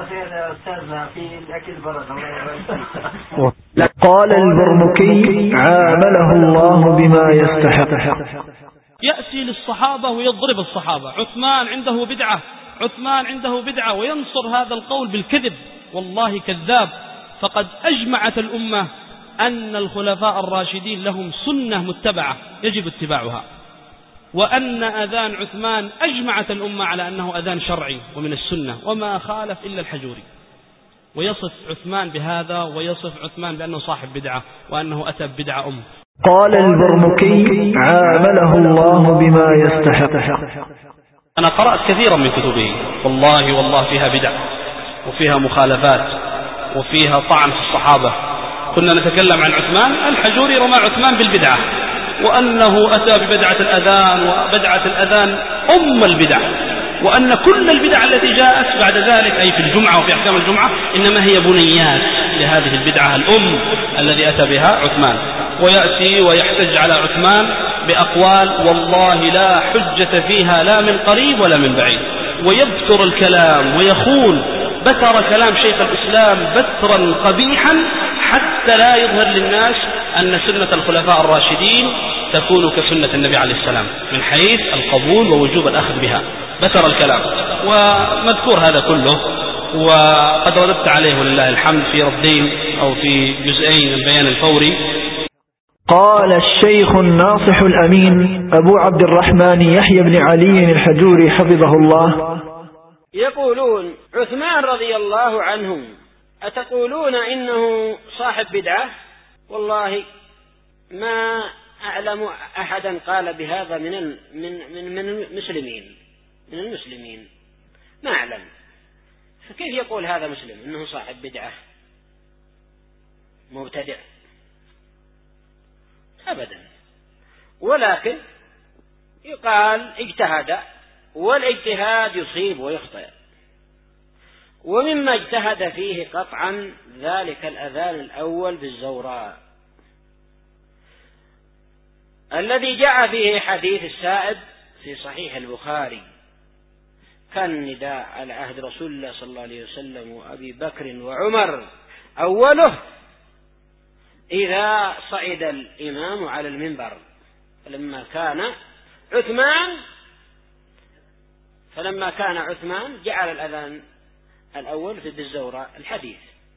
قال البرمكي عامله الله بما يستحق. يأتي للصحابة ويضرب الصحابة، عثمان عنده بدعة، عثمان عنده بدعة، وينصر هذا القول بالكذب. والله كذاب، فقد أجمعت الأمة أن الخلفاء الراشدين لهم سنة متبعة يجب اتباعها، وأن أذان عثمان أجمعت الأمة على أنه أذان شرعي ومن السنة، وما خالف إلا الحجوري. ويصف عثمان بهذا، ويصف عثمان بأنه صاحب بدعة وأنه أتى ببدعة أم. قال البرمكي عامله الله بما يستحق. أنا قرأت كثيرا من كتبه، والله فيها بدع وفيها مخالفات وفيها طعن في الصحابة. كنا نتكلم عن عثمان، الحجوري رمى عثمان بالبدعة، وأنه أتى ببدعة الأذان، وبدعة الأذان أم البدع، وأن كل البدع التي جاءت بعد ذلك أي في الجمعة وفي أحكام الجمعة إنما هي بنيات لهذه البدعة الأم الذي أتى بها عثمان. ويأتي ويحتج على عثمان بأقوال والله لا حجة فيها لا من قريب ولا من بعيد، ويبتر الكلام ويخون، بتر كلام شيخ الإسلام بترا قبيحا حتى لا يظهر للناس أن سنة الخلفاء الراشدين تكون كسنة النبي عليه السلام من حيث القبول ووجوب الأخذ بها. بتر الكلام، ومذكور هذا كله، وقد رددت عليه ولله الحمد في ردين أو في جزئين من بيان الفوري. قال الشيخ الناصح الأمين أبو عبد الرحمن يحيى بن علي الحجوري حفظه الله: يقولون عثمان رضي الله عنه أتقولون إنه صاحب بدعة؟ والله ما أعلم أحدا قال بهذا من المسلمين ما أعلم. فكيف يقول هذا مسلم إنه صاحب بدعة مبتدع؟ أبدا. ولكن يقال اجتهد، والاجتهاد يصيب ويخطئ، ومما اجتهد فيه قطعا ذلك الأذان الأول بالزوراء الذي جاء فيه حديث السائب في صحيح البخاري: كان النداء على عهد رسول الله صلى الله عليه وسلم وأبي بكر وعمر أوله إذا صعد الإمام على المنبر، فلما كان عثمان جعل الأذان الأول في بالزوراء الحديث.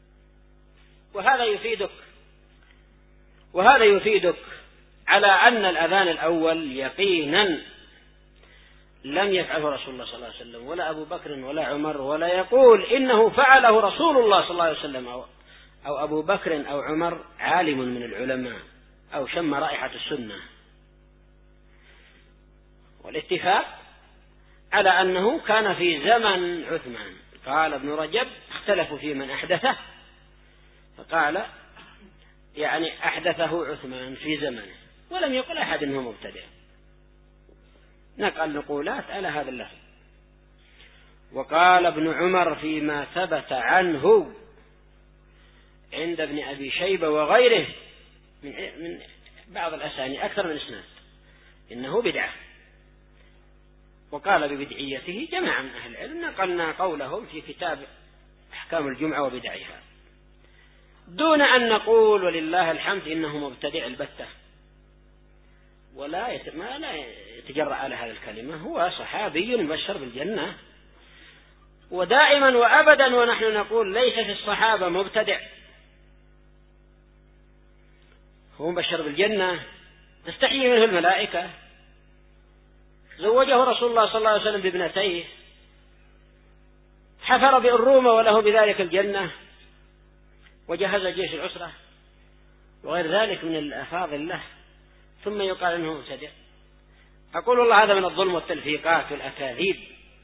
وهذا يفيدك على أن الأذان الأول يقينا لم يفعله رسول الله صلى الله عليه وسلم ولا أبو بكر ولا عمر، ولا يقول إنه فعله رسول الله صلى الله عليه وسلم أو أبو بكر أو عمر عالم من العلماء أو شم رائحة السنة. والاتفاق على أنه كان في زمن عثمان. قال ابن رجب اختلفوا في من أحدثه، فقال يعني أحدثه عثمان في زمنه، ولم يقل أحد أنه مبتدع، نقل نقولات على هذا اللفظ. وقال ابن عمر فيما ثبت عنه عند ابن أبي شيبة وغيره من بعض الأساني أكثر من إسناد إنه بدعة، وقال ببدعيته جماعة من أهل العلم، نقلنا قولهم في كتاب أحكام الجمعة وبدعها، دون أن نقول ولله الحمد إنه مبتدع البتة، ما لا يتجرأ على هذه الكلمة. هو صحابي مبشر بالجنة، ودائما وأبدا ونحن نقول ليس في الصحابة مبتدع، هو مبشر بالجنة، تستحيي منه الملائكة، زوجه رسول الله صلى الله عليه وسلم بابنتيه، حفر بأرومة وله بذلك الجنة، وجهز جيش العسرة وغير ذلك من الأفاضل الله، ثم يقال أنه مبتدع. أقول الله هذا من الظلم والتلفيقات والأكاذيب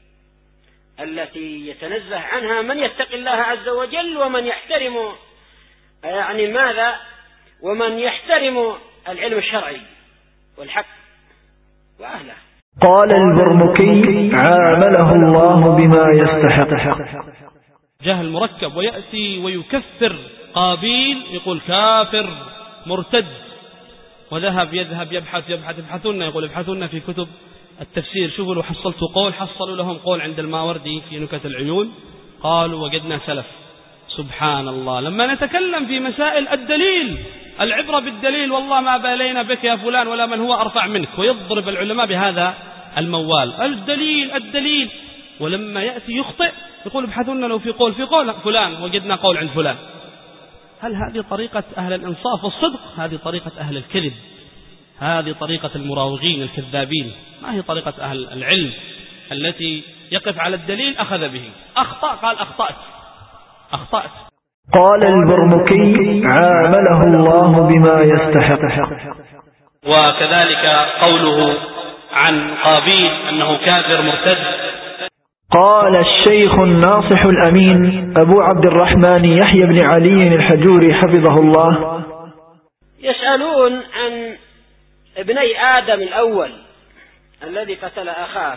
التي يتنزه عنها من يتقي الله عز وجل، ومن يحترم يعني ماذا، ومن يحترم العلم الشرعي والحق وأهله. قال البرمكي عامله الله بما يستحق. جهل مركب، ويأتي ويكفر قابيل، يقول كافر مرتد، وذهب يذهب يبحثون، يقول ابحثون في كتب التفسير، شوفوا لو حصلتوا قول، حصلوا لهم قول عند الماوردي في نكت العيون، قالوا وجدنا سلف. سبحان الله، لما نتكلم في مسائل الدليل، العبرة بالدليل، والله ما بالينا بك يا فلان ولا من هو أرفع منك، ويضرب العلماء بهذا الموال، الدليل، ولما يأتي يخطئ يقول ابحثون لو في قول فلان، وجدنا قول عند فلان. هل هذه طريقة أهل الإنصاف والصدق؟ هذه طريقة أهل الكذب، هذه طريقة المراوغين الكذابين، ما هي طريقة أهل العلم التي يقف على الدليل أخذ به. أخطأ، قال أخطأت. قال البرمكي عامله الله بما يستحق. وكذلك قوله عن قابيل أنه كافر مرتد. قال الشيخ الناصح الأمين أبو عبد الرحمن يحيى بن علي الحجوري حفظه الله: يسألون عن ابني آدم الأول الذي قتل أخاه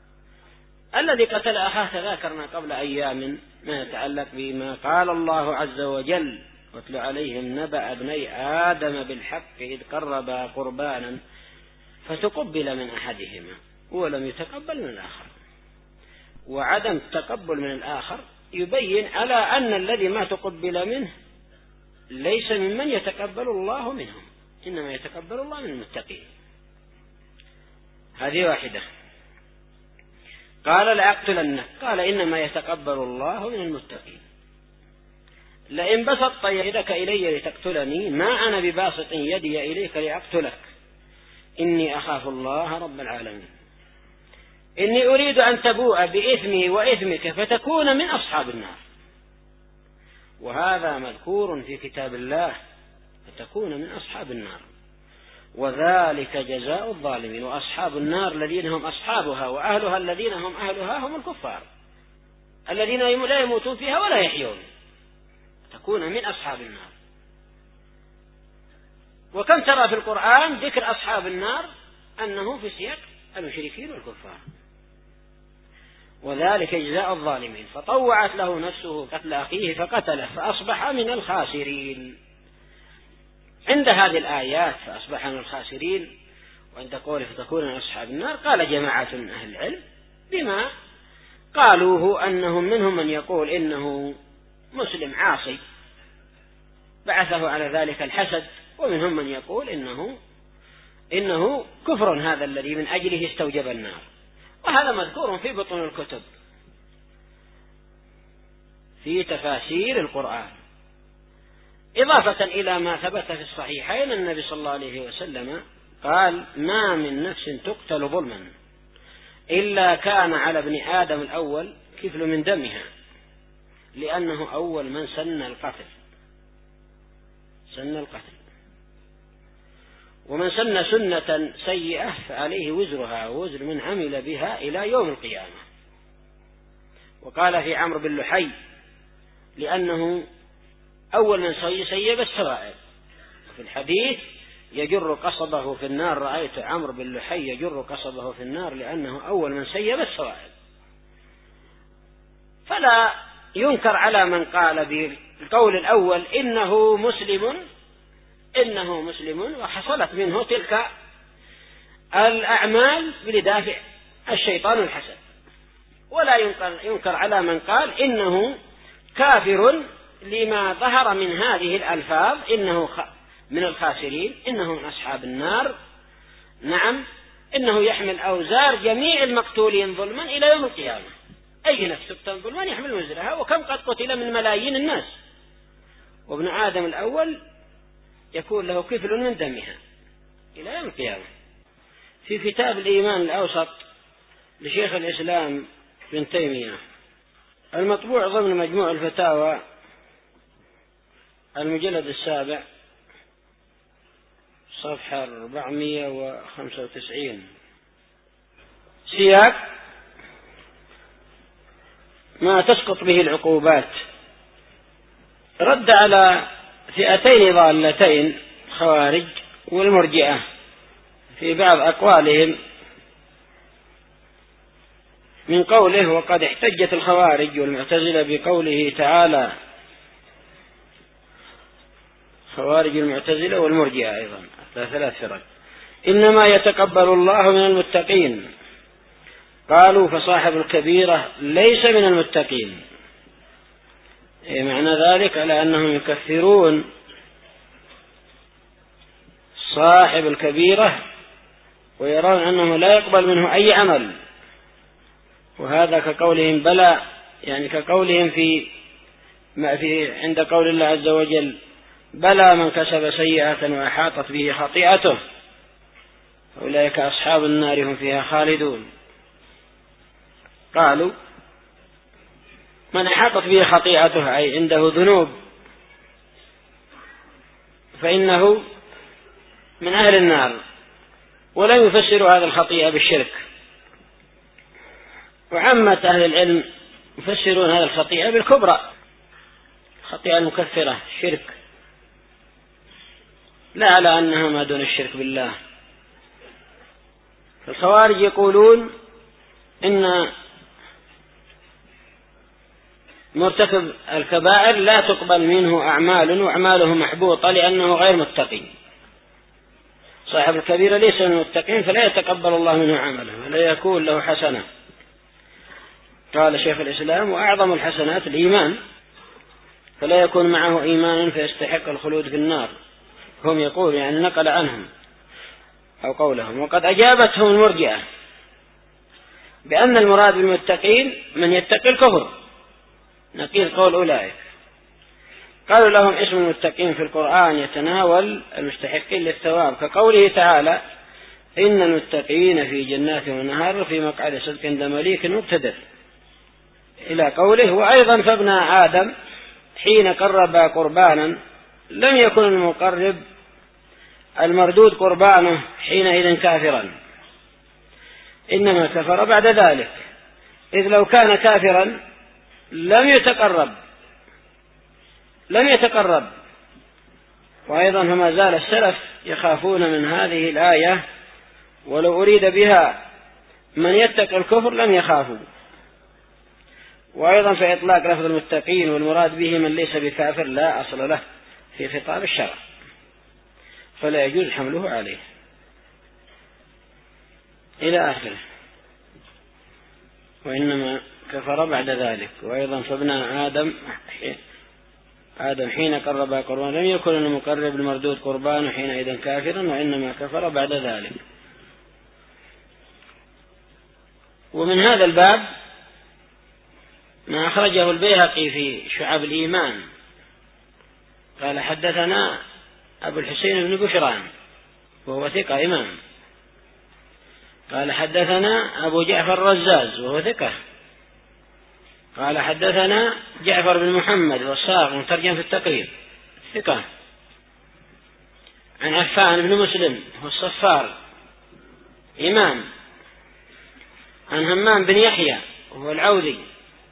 تذاكرنا قبل أيام ما يتعلق بما قال الله عز وجل: واتل عليهم نبأ ابني آدم بالحق إذ قربا قربانا فتقبل من أحدهما ولم يتقبل من الآخر. وعدم التقبل من الآخر يبين على أن الذي ما تقبل منه ليس ممن يتقبل الله منهم، إنما يتقبل الله من المتقين. هذه واحدة. قال لأقتلنك، قال إنما يتقبل الله من المتقين. لئن بسطت يدك إلي لتقتلني ما أنا بباسط يدي إليك لأقتلك إني أخاف الله رب العالمين. إني أريد أن تبوء بإثمي وإثمك فتكون من أصحاب النار. وهذا مذكور في كتاب الله، فتكون من أصحاب النار، وذلك جزاء الظالمين. وأصحاب النار الذين هم أصحابها وأهلها الذين هم أهلها هم الكفار الذين لا يموتون فيها ولا يحيون، تكون من أصحاب النار. وكم ترى في القرآن ذكر أصحاب النار أنه في سياق المشركين والكفار. وذلك جزاء الظالمين. فطوعت له نفسه قتل أخيه فقتله فأصبح من الخاسرين. عند هذه الآيات فأصبح من الخاسرين، وعند قوله فتكون من أصحاب النار، قال جماعة من أهل العلم بما قالوه أنهم منهم من يقول إنه مسلم عاصي بعثه على ذلك الحسد، ومنهم من يقول إنه كفر هذا الذي من أجله استوجب النار. وهذا مذكور في بطون الكتب في تفاسير القرآن، إضافة إلى ما ثبت في الصحيحين. النبي صلى الله عليه وسلم قال: ما من نفس تقتل ظلما إلا كان على ابن آدم الأول كفل من دمها، لأنه أول من سن القتل. ومن سن سنة سيئة فعليه وزرها ووزر من عمل بها إلى يوم القيامة. وقال في عمرو بن لحي لأنه أول من سيب السرائر. في الحديث يجر قصبه في النار، رأيت عمرو بن لحي يجر قصبه في النار لأنه أول من سيب السرائر. فلا ينكر على من قال بالقول الأول إنه مسلم وحصلت منه تلك الأعمال بلدافع الشيطان الحسد، ولا ينكر على من قال إنه كافر لما ظهر من هذه الألفاظ، إنه من الخاسرين، إنه من أصحاب النار، نعم، إنه يحمل أوزار جميع المقتولين ظلما إلى يوم القيامة. أي نفس تقتل ظلما يحمل وزرها، وكم قد قتل من ملايين الناس، وابن آدم الأول يكون له كفل من دمها إلى يوم القيامة. في كتاب الإيمان الأوسط لشيخ الإسلام ابن تيمية المطبوع ضمن مجموع الفتاوى المجلد 7 صفحة 495 سياق ما تسقط به العقوبات، رد على فئتين ضالتين خوارج والمرجئة في بعض أقوالهم، من قوله وقد احتجت الخوارج والمعتزلة بقوله تعالى، خوارج المعتزلة والمرجئة أيضا 3 فرق، إنما يتقبل الله من المتقين. قالوا فصاحب الكبيرة ليس من المتقين، معنى ذلك على أنهم يكفرون صاحب الكبيرة ويرون أنه لا يقبل منه أي عمل، وهذا كقولهم بلى، يعني كقولهم في عند قول الله عز وجل بلى من كسب سيئة وأحاطت به خطيئته أولئك أصحاب النار هم فيها خالدون. قالوا من أحاطت به خطيئته أي عنده ذنوب فإنه من أهل النار، ولم يفسروا هذا الخطيئة بالشرك. وعامة أهل العلم يفسرون هذا الخطيئة بالكبرى، الخطيئة المكفرة الشرك، لا على أنها ما دون الشرك بالله. الخوارج يقولون إن مرتكب الكبائر لا تقبل منه أعمال وأعماله محبوطة لأنه غير متقي. صاحب الكبيرة ليس من المتقين فلا يتقبل الله منه عمله ولا يكون له حسنة. قال شيخ الإسلام وأعظم الحسنات الإيمان، فلا يكون معه إيمان فيستحق الخلود في النار. هم يقول يعني نقل عنهم أو قولهم. وقد أجابتهم المرجئة بأن المراد بالمتقين من يتقي الكفر، نقيل قول أولئك. قالوا لهم اسم المتقين في القرآن يتناول المستحقين للثواب، كقوله تعالى إن المتقين في جنات ونهر في مقعد صدق عند مليك مقتدر، إلى قوله وأيضا فابن آدم حين قرب قربانا لم يكن المقرب المردود قربانه حينئذ كافرا، إنما كفر بعد ذلك، إذ لو كان كافرا لم يتقرب. وأيضا فما زال السلف يخافون من هذه الآية، ولو أريد بها من يتقي الكفر لم يخافوا. وأيضا في إطلاق لفظ المتقين والمراد به من ليس بكافر لا أصل له في خطاب الشرع، فلا يجوز حمله عليه إلى آخره. وإنما كفر بعد ذلك. وأيضا فابن آدم حين قرب قربان لم يكن المقرب المردود قربان حينئذ كافرا، وإنما كفر بعد ذلك. ومن هذا الباب ما أخرجه البيهقي في شعب الإيمان قال حدثنا أبو الحسين بن بشران وهو ثقة إمام، قال حدثنا أبو جعفر الرزاز وهو ثقة، قال حدثنا جعفر بن محمد والصاغ مترجم في التقريب ثقة، عن عفان بن مسلم هو الصفار إمام، عن همام بن يحيى وهو العودي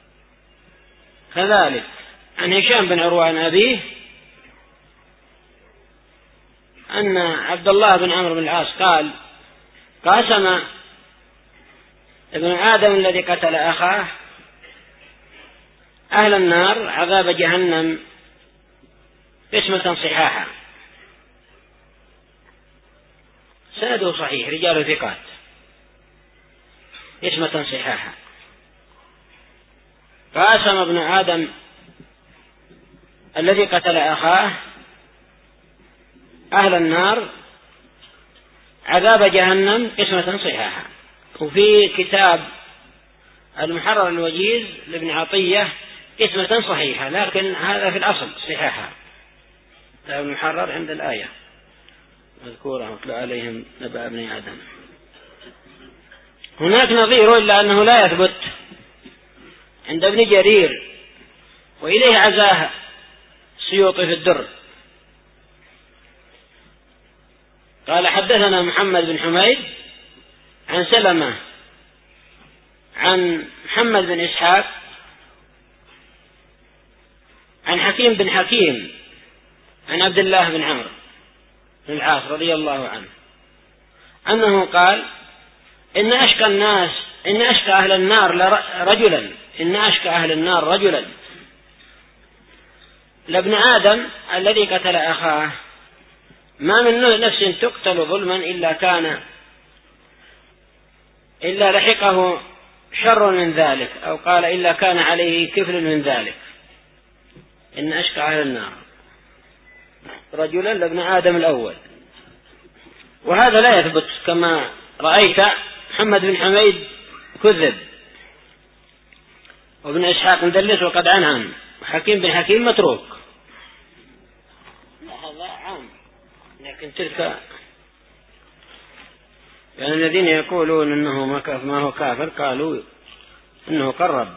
كذلك، عن هشام بن عروة عن أبيه أن عبد الله بن عمرو بن العاص قال: قاسم ابن آدم الذي قتل أخاه أهل النار عذاب جهنم قسمة صحاحا. سنده صحيح، رجال ثقات، قسمة صحاحا. قاسم ابن آدم الذي قتل أخاه أهل النار عذاب جهنم قسمة صحاحا. وفي كتاب المحرر الوجيز لابن عطية قسمة صحيحة، لكن هذا في الأصل صحاحة. المحرر عند الآية مذكورة: واتل عليهم نبأ ابن آدم. هناك نظير إلا أنه لا يثبت عند ابن جرير، وإليه عزاه السيوطي في الدر. قال: حدثنا محمد بن حميد عن سلمة عن محمد بن إسحاق عن حكيم بن حكيم عن عبد الله بن عمرو بن العاص رضي الله عنه أنه قال: إن أشقى أهل النار رجلا لابن آدم الذي قتل أخاه، ما من نفس تقتل ظلما إلا لحقه شر من ذلك، أو قال إلا كان عليه كفل من ذلك. إن أشقى أهل النار رجلا لابن آدم الأول. وهذا لا يثبت كما رأيت. محمد بن حميد كذب، وابن إسحاق مدلس وقد عنعن، وحكيم بن حكيم متروك. هذا عام، لكن تلك يعني الذين يقولون إنه ما هو كافر قالوا إنه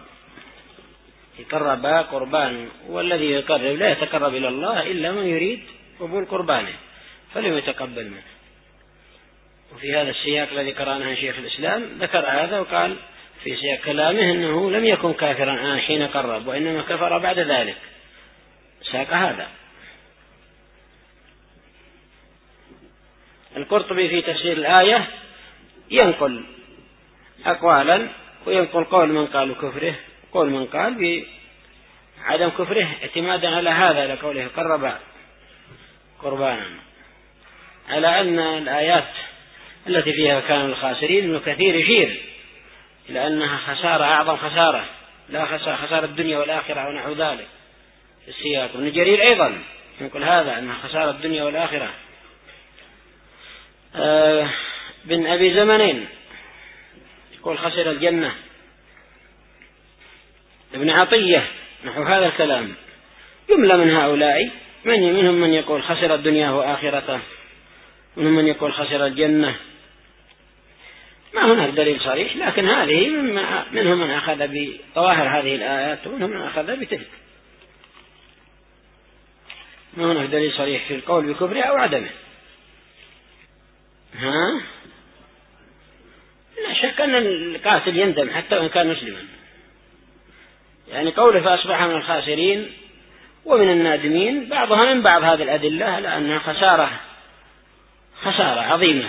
يقرب قربان، والذي يقرب لا يتقرب إلى الله إلا من يريد قبول قربانه، فلم يتقبل منه. وفي هذا السياق الذي قرأناه عن شيخ الإسلام ذكر هذا، وقال في سياق كلامه إنه لم يكن كافرا حين قرب، وإنما كفر بعد ذلك. ساق هذا. القرطبي في تفسير الآية ينقل أقوالا، وينقل قول من قال كفره، قول من قال بعدم كفره، اعتمادا على هذا لقوله قرب قربانا، على أن الآيات التي فيها كانوا الخاسرين ابن كثير يشير إلى أنها خسارة، أعظم خسارة، لا خسارة الدنيا والآخرة ونحو ذلك في السياق. ابن جرير أيضا يقول هذا أنها خسارة الدنيا والآخرة. بن أبي زمنين يقول خسر الجنة. ابن عطية نحو هذا الكلام. جملة من هؤلاء منهم من يقول خسر الدنيا وآخرته، ومنهم من يقول خسر الجنة. ما هناك دليل صريح، لكن هذه منهم من أخذ بظواهر هذه الآيات، ومنهم من أخذ بتلك. ما هناك دليل صريح في القول بكفره أو عدمه. لا شك أن القاتل يندم حتى وإن كان مسلما. يعني قوله فأصبح من الخاسرين ومن النادمين بعضها من بعض هذه الأدلة، لأنها خسارة عظيمة.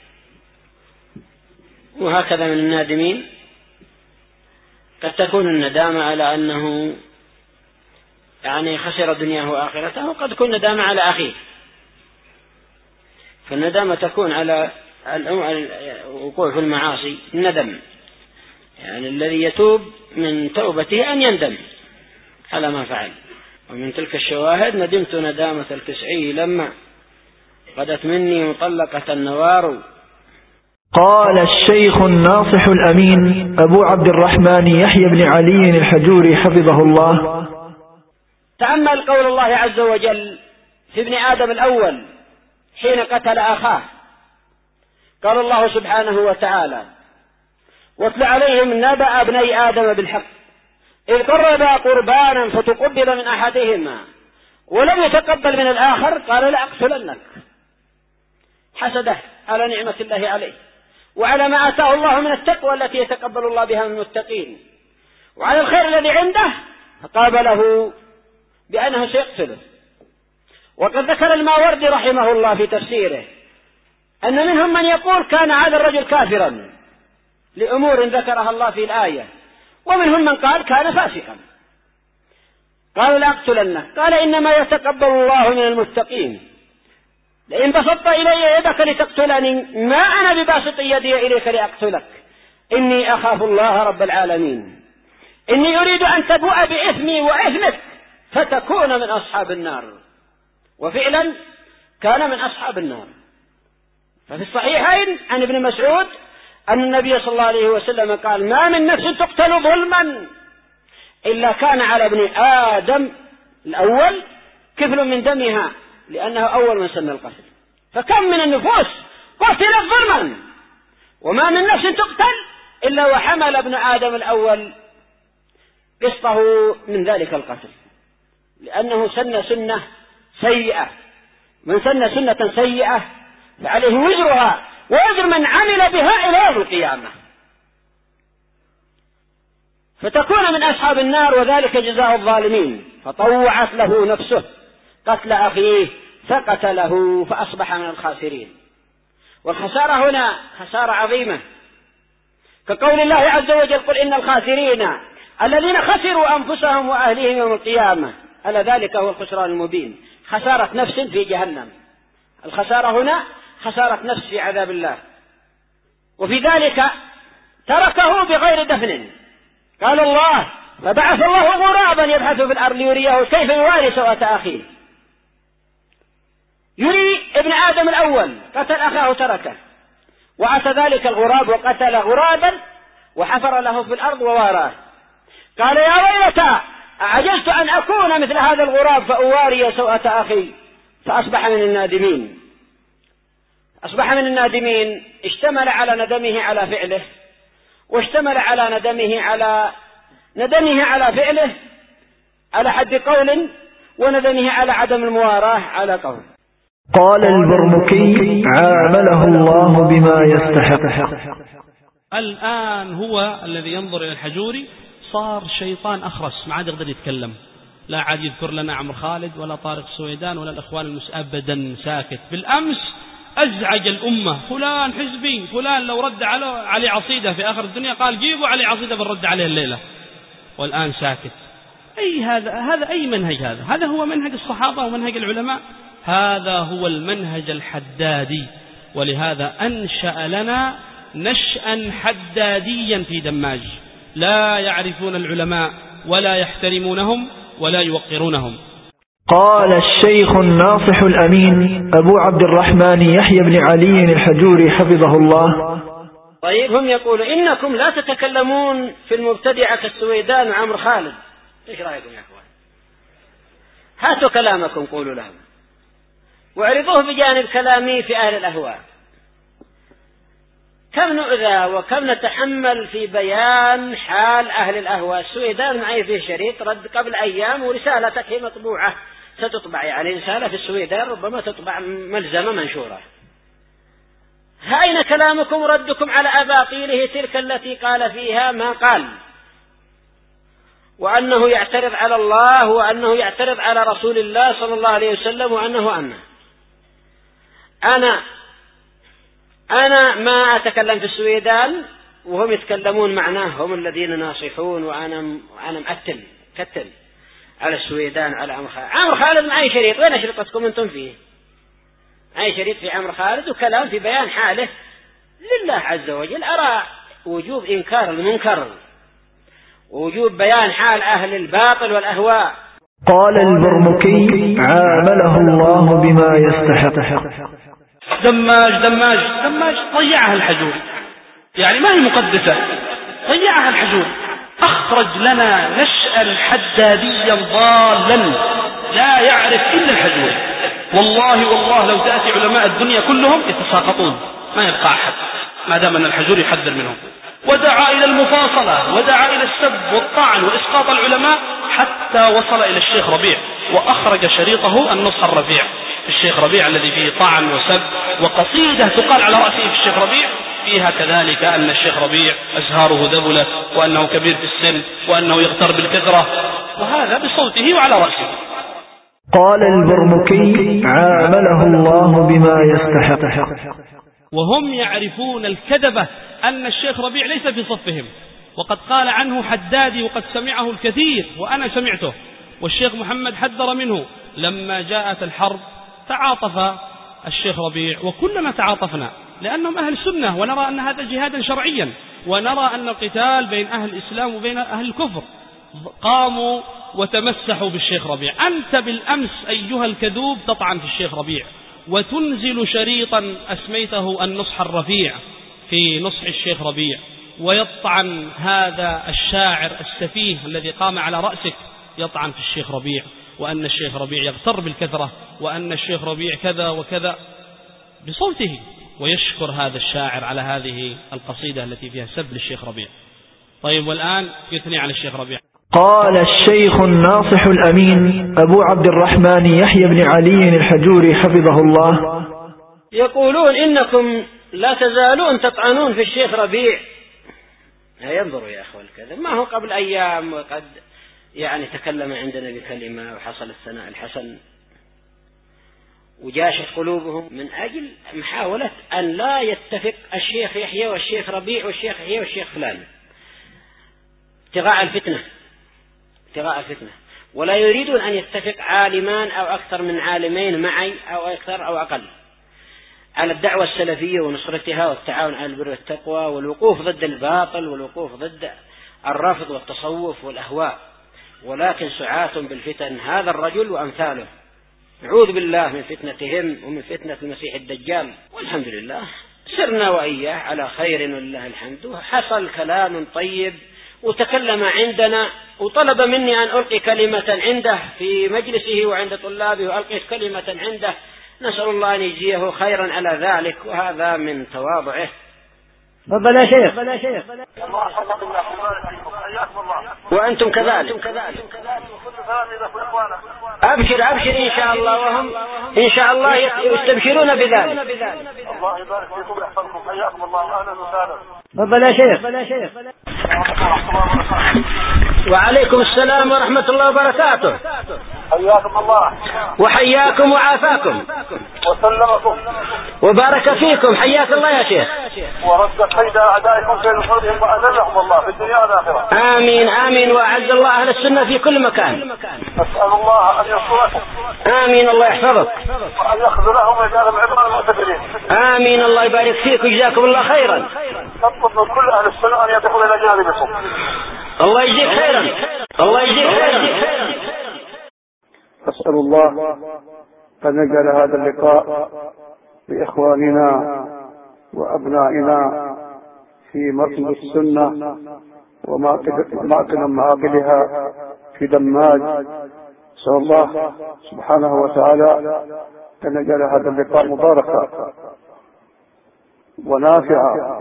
وهكذا من النادمين قد تكون الندامة على أنه يعني خسر دنياه وآخرته، وقد تكون ندامة على أخيه. فالندامة تكون على الوقوع في المعاصي، الندم يعني الذي يتوب من توبته أن يندم على ما فعل. ومن تلك الشواهد ندمت ندامة الكسعي لما قدت مني مطلقة النوار. قال الشيخ الناصح الأمين أبو عبد الرحمن يحيى بن علي الحجوري حفظه الله: تأمل قول الله عز وجل في ابن آدم الأول حين قتل أخاه. قال الله سبحانه وتعالى: واتل عليهم نبأ ابني آدم بالحق إذ قربا قربانا فتقبل من أحدهما ولم يتقبل من الآخر قال لأقتلنك. حسده على نعمة الله عليه وعلى ما آتاه الله من التقوى التي يتقبل الله بها من المتقين وعلى الخير الذي عنده، فقابله بأنه سيقتله. وقد ذكر الماوردي رحمه الله في تفسيره أن منهم من يقول كان هذا الرجل كافرا لأمور ذكرها الله في الآية، ومنهم من قال كان فاسقا. قال لا أقتلنك، قال إنما يتقبل الله من المتقين، لئن بسطت إلي يدك لتقتلني ما أنا بباسط يدي إليك لأقتلك، إني أخاف الله رب العالمين، إني أريد أن تبوء بإثمي وإثمك فتكون من أصحاب النار. وفعلا كان من أصحاب النار. ففي الصحيحين عن ابن مسعود أن النبي صلى الله عليه وسلم قال ما من نفس تقتل ظلما إلا كان على ابن آدم الأول كفل من دمها، لأنه أول من سن القتل. فكم من النفوس قتلت ظلما، وما من نفس تقتل إلا وحمل ابن آدم الأول قسطه من ذلك القتل، لأنه سن سنة سيئة. من سن سنة سيئة فعليه وزرها ووزر من عمل بها إلى يوم القيامة، فتكون من أصحاب النار، وذلك جزاء الظالمين. فطوعت له نفسه قتل أخيه فقتله فأصبح من الخاسرين. والخسارة هنا خسارة عظيمة، كقول الله عز وجل قل إن الخاسرين الذين خسروا أنفسهم وأهليهم يوم القيامة ألا ذلك هو الخسران المبين. خسارة نفس في جهنم، الخسارة هنا خسارة نفس في عذاب الله. وفي ذلك تركه بغير دفن. قال الله فبعث الله غرابا يبحث في الأرض ليريه كيف يواري سوءة أخيه. يري ابن آدم الأول قتل أخاه تركه، وأتى ذلك الغراب وقتل غرابا وحفر له في الأرض وواراه. قال يا ويلتى أعجزت أن أكون مثل هذا الغراب فأواري سوءة أخي، فأصبح من النادمين. أصبح من النادمين، اشتمل على ندمه على فعله، واشتمل على ندمه على فعله على حد قول، وندمه على عدم المواراه على قول. قال البرمكي عامله الله بما يستحق. الآن هو الذي ينظر إلى الحجوري صار شيطان أخرس، ما عاد يقدر يتكلم، لا عاد يذكر لنا عمرو خالد ولا طارق السويدان ولا الأخوان أبدا، ساكت. بالأمس أزعج الأمة، فلان حزبي، فلان لو رد علي عصيدة في آخر الدنيا قال جيبوا علي عصيدة بالرد عليه الليلة، والآن ساكت. هذا أي منهج؟ هذا هو منهج الصحابة ومنهج العلماء؟ هذا هو المنهج الحدادي. ولهذا أنشأ لنا نشأ حداديا في دماج، لا يعرفون العلماء ولا يحترمونهم ولا يوقرونهم. قال الشيخ الناصح الأمين أبو عبد الرحمن يحيى بن علي الحجوري حفظه الله. طيب هم يقولوا إنكم لا تتكلمون في المبتدعة كالسويدان وعمرو خالد، إيش رأيكم يا أخوان؟ هاتوا كلامكم قولوا لهم واعرضوه بجانب كلامي في أهل الأهواء. كم نؤذى وكم نتحمل في بيان حال أهل الأهواء. السويدان معي فيه شريط رد قبل أيام، ورسالتك هي مطبوعة ستطبع، يعني رسالة في السويدان ربما تطبع ملزمة منشورة. أين كلامكم ردكم على أباطيله تلك التي قال فيها ما قال، وأنه يعترض على الله، وأنه يعترض على رسول الله صلى الله عليه وسلم، وأنه أنا ما أتكلم في السويدان وهم يتكلمون معناه، هم الذين ناصحون، وأنا كتل على السويدان على عمرو خالد. معي شريط، وين أشرطتكم أنتم فيه؟ معي شريط في عمرو خالد وكلام في بيان حاله لله عز وجل. أرى وجوب إنكار المنكر ووجوب بيان حال أهل الباطل والأهواء. قال البرمكي عامله الله بما يستحق. دماج ضيعها الحجوري، يعني ما هي مقدسة، ضيعها الحجوري. أخرج لنا نشأ حداديا ضالا لا يعرف إلا الحجوري. والله لو تأتي علماء الدنيا كلهم يتساقطون، ما يبقى أحد ما دام أن الحجوري يحذر منهم. ودعا إلى المفاصلة، ودعا إلى السب والطعن وإسقاط العلماء، حتى وصل إلى الشيخ ربيع وأخرج شريطه النصح الرفيع. في الشيخ ربيع الذي فيه طعن وسب، وقصيدة تقال على رأسه في الشيخ ربيع فيها كذلك أن الشيخ ربيع أزهاره ذبلت، وأنه كبير في السن، وأنه يغتر بالكثرة، وهذا بصوته وعلى رأسه. قال البرمكي: عامله الله بما يستحق. وهم يعرفون الكذبة أن الشيخ ربيع ليس في صفهم، وقد قال عنه حدادي وقد سمعه الكثير وأنا سمعته، والشيخ محمد حذر منه. لما جاءت الحرب تعاطف الشيخ ربيع وكلنا تعاطفنا، لأنهم أهل السنة، ونرى أن هذا جهادا شرعيا، ونرى أن القتال بين أهل الإسلام وبين أهل الكفر. قاموا وتمسحوا بالشيخ ربيع. أنت بالأمس أيها الكذوب تطعن في الشيخ ربيع وتنزل شريطا أسميته النصح الرفيع في نصح الشيخ ربيع، ويطعن هذا الشاعر السفيه الذي قام على رأسك يطعن في الشيخ ربيع، وأن الشيخ ربيع يغتر بالكثرة، وأن الشيخ ربيع كذا وكذا بصوته، ويشكر هذا الشاعر على هذه القصيدة التي فيها سب للشيخ ربيع. طيب، والآن يثني على الشيخ ربيع. قال الشيخ الناصح الأمين أبو عبد الرحمن يحيى بن علي الحجوري حفظه الله: يقولون إنكم لا تزالون تطعنون في الشيخ ربيع. ينظروا يا أخوة الكذب، ما هو قبل أيام وقد تكلم عندنا بكلمة وحصل الثناء الحسن وجاشت قلوبهم من أجل محاولة أن لا يتفق الشيخ يحيى والشيخ ربيع والشيخ يحيى والشيخ فلان، ابتغاء الفتنة، ولا يريدون أن يتفق عالمان أو أكثر من عالمين معي أو أكثر أو أقل على الدعوة السلفية ونصرتها والتعاون على البر والتقوى والوقوف ضد الباطل والوقوف ضد الرفض والتصوف والأهواء، ولكن سعاة بالفتن هذا الرجل وأمثاله. نعوذ بالله من فتنتهم ومن فتنة المسيح الدجال. والحمد لله سرنا وإياه على خير ولله الحمد. وحصل كلام طيب وتكلم عندنا وطلب مني أن ألقي كلمة عنده في مجلسه وعند طلابه، وألقيت كلمة عنده، نسأل الله أن يجزيه خيرا على ذلك، وهذا من تواضعه. تفضل يا شيخ. وأنتم كذلك. أبشر إن شاء الله، وهم إن شاء الله يستبشرون بذلك. الله يبارك فيكم ويحفظكم، حياكم الله، أهلا وسهلا. تفضل يا شيخ. وعليكم السلام ورحمة الله وبركاته. حياكم الله وحياكم وعافاكم وسلمكم وبارك فيكم. حياك الله يا شيخ. ورد كيد أعدائكم في نصرهم وأذلهم الله في الدنيا والآخرة. آمين. وأعز الله أهل السنة في كل مكان. أسأل الله أن ينصركم. آمين، الله يحفظك. وأن يخذلهم ويجعلهم عبرا المعتبرين. آمين، الله يبارك فيك وجزاكم الله خيرا. نطلب من كل أهل السنة أن يدخل إلى جانبكم. الله يجزيك خيرا. أسأل الله أن يجعل هذا اللقاء بإخواننا وأبنائنا في مركز السنة ومعقل معاقلها في دماج. أسأل الله سبحانه وتعالى أن يجعل هذا اللقاء مباركا ونافعا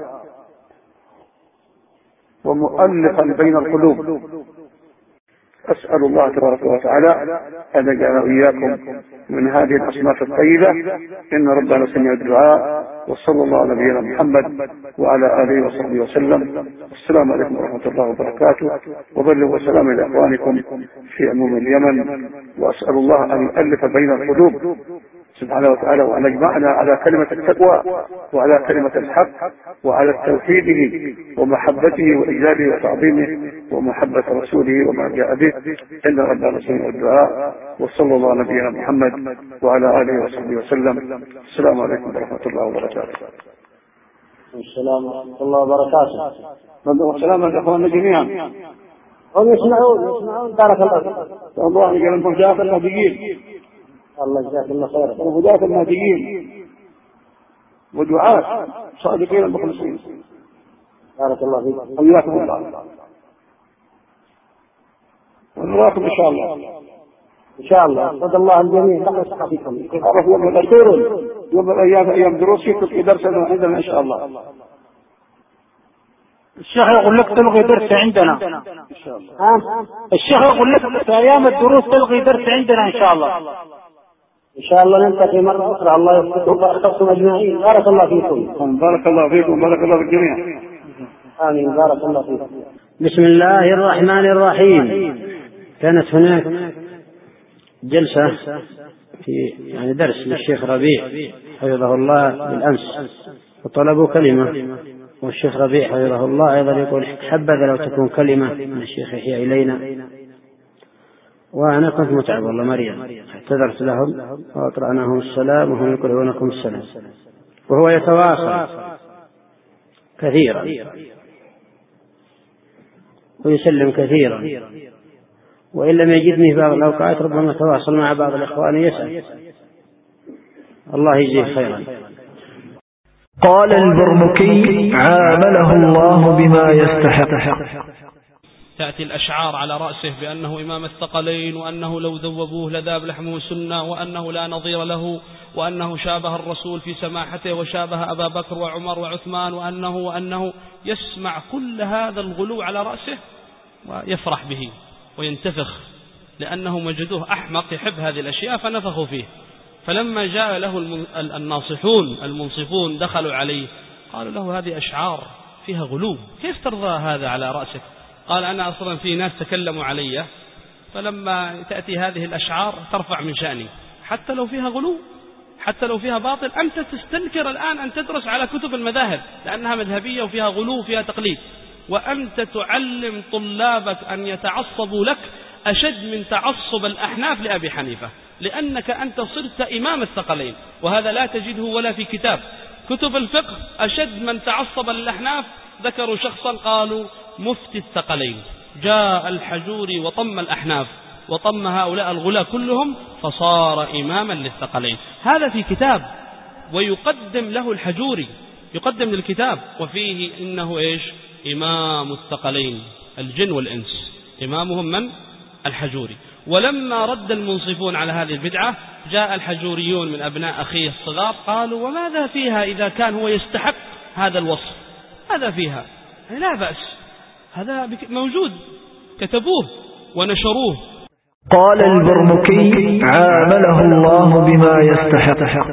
ومؤلفا بين القلوب. أسأل الله تبارك وتعالى أن يجعل إياكم من هذه الأصناف الطيبة، إن ربنا سميع الدعاء. وصلى الله على نبينا محمد وعلى آله وصحبه وسلم. السلام عليكم ورحمة الله وبركاته، وبلغوا سلام إلى إخوانكم في عموم اليمن. وأسأل الله أن يؤلف بين القلوب سبحانه وتعالى، وأن يجمعنا على كلمة التقوى وعلى كلمة الحق وعلى توحيده ومحبته وإجلاله وتعظيمه ومحبة رسوله وما جاء به، إن ربنا سميع الدعاء. وصلى الله على نبينا محمد وعلى آله وصحبه وسلم. السلام عليكم ورحمة الله وبركاته. السلام ورحمة الله وبركاته. والسلام على إخواننا جميعا. هم يسمعون بارك الله فيك. الله يجعل هداة النبيين. الله يجزاك الله خيرا. وهداة النبيين ودعاة صادقين المخلصين. بارك الله فيك. حياكم الله. ونراكم إن شاء الله. إن شاء الله. صدق الله الجميع. نحن صحفيكم. عرف يوم الأخير يوم الأيام أيام دروس يكتب درسنا عندنا إن شاء الله. الشيخ يقول لك تلغي درس عندنا إن شاء الله. الشيخ يقول لك في أيام الدروس تلغي درس عندنا إن شاء الله. إن شاء الله نلتقي مرة أخرى. الله يوفقكم ويحفظكم أجمعين. بارك الله فيكم. بارك الله فيكم، بارك الله في الجميع. آمين. بارك الله فيكم. بسم الله الرحمن الرحيم. كانت هناك جلسة في درس للشيخ ربيع حفظه الله بالأمس، وطلبوا كلمة، والشيخ ربيع حفظه الله أيضا يقول حبذا لو تكون كلمة من الشيخ يحيى إلينا، وأنا كنت متعب والله مريض، اعتذرت لهم وأقرأناهم السلام وهم يقرؤونكم السلام، وهو يتواصل كثيرا ويسلم كثيرا، وإن لم يجدني في بعض الأوقات ربما تواصل مع بعض الإخوان يسأل. الله يجزيه خيرا. قال البرمكي عامله الله بما يستحق. تأتي الأشعار على رأسه بأنه إمام الثقلين، وأنه لو ذوبوه لذاب لحمه سنة، وأنه لا نظير له، وأنه شابه الرسول في سماحته وشابه أبا بكر وعمر وعثمان، وأنه يسمع كل هذا الغلو على رأسه ويفرح به وينتفخ، لأنه وجدوه أحمق يحب هذه الأشياء فنفخوا فيه. فلما جاء له الناصحون المنصفون دخلوا عليه قالوا له هذه أشعار فيها غلو، كيف ترضى هذا على رأسك؟ قال أنا أصلا في ناس تكلموا علي، فلما تأتي هذه الأشعار ترفع من شأني، حتى لو فيها غلو، حتى لو فيها باطل. أنت تستنكر الآن أن تدرس على كتب المذاهب لأنها مذهبية وفيها غلو وفيها تقليد، وأنت تعلم طلابك أن يتعصبوا لك أشد من تعصب الأحناف لأبي حنيفة، لأنك أنت صرت إمام الثقلين، وهذا لا تجده ولا في كتب الفقه. أشد من تعصب للأحناف ذكروا شخصا قالوا مفتي الثقلين، جاء الحجوري وطم الأحناف وطم هؤلاء الغلاة كلهم فصار إماما للثقلين. هذا في كتاب، ويقدم له الحجوري، يقدم للكتاب وفيه إنه إيش؟ إمام الثقلين الجن والإنس، إمامهم من؟ الحجوري. ولما رد المنصفون على هذه البدعة جاء الحجوريون من أبناء أخيه الصغار قالوا وماذا فيها إذا كان هو يستحق هذا الوصف؟ هذا فيها لا بأس، هذا موجود، كتبوه ونشروه. قال البرمكي عامله الله بما يستحق.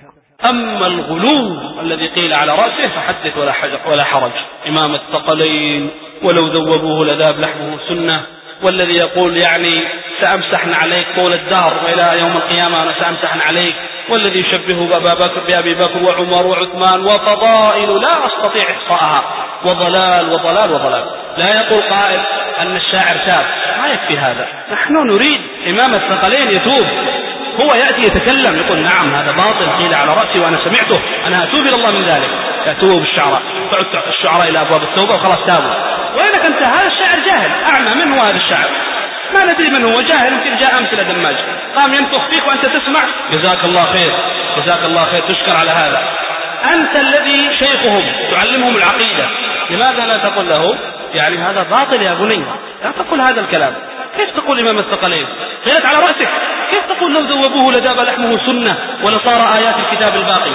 أما الغلو الذي قيل على رأسه فحدث ولا حرج، إمام الثقلين ولو ذوبوه لذاب لحمه سنة، والذي يقول يعني سأمسحن عليك طول الدهر وإلى يوم القيامة أنا سأمسحن عليك، والذي يشبهه بأبي بكر وعمر وعثمان، وفضائل لا أستطيع إحصاءها، وضلال وضلال وضلال. لا يقول قائل أن الشاعر تاب، ما يكفي هذا، نحن نريد إمام الثقلين يتوب، هو يأتي يتكلم يقول نعم هذا باطل قيل على رأسي وأنا سمعته، أنا أتوب إلى الله من ذلك. يأتوه بالشعراء، تعد الشعراء إلى أبواب التوبة وخلاص تابوا. وإنك أنت هذا الشاعر جاهل، أعمى من هو هذا الشاعر؟ ما ندري من هو، جاهل، يمكن جاء أمس إلى دماج قام ينفخ فيك وأنت تسمع. جزاك الله خير، جزاك الله خير، تشكر على هذا. أنت الذي شيخهم تعلمهم العقيدة، لماذا لا تقول له يعني هذا باطل يا بني؟ لا تقول هذا الكلام. كيف تقول إمام الثقلين؟ قيلت على رأسك. كيف تقول لو ذوبوه لذاب لحمه سنة ولصار آيات الكتاب الباقي؟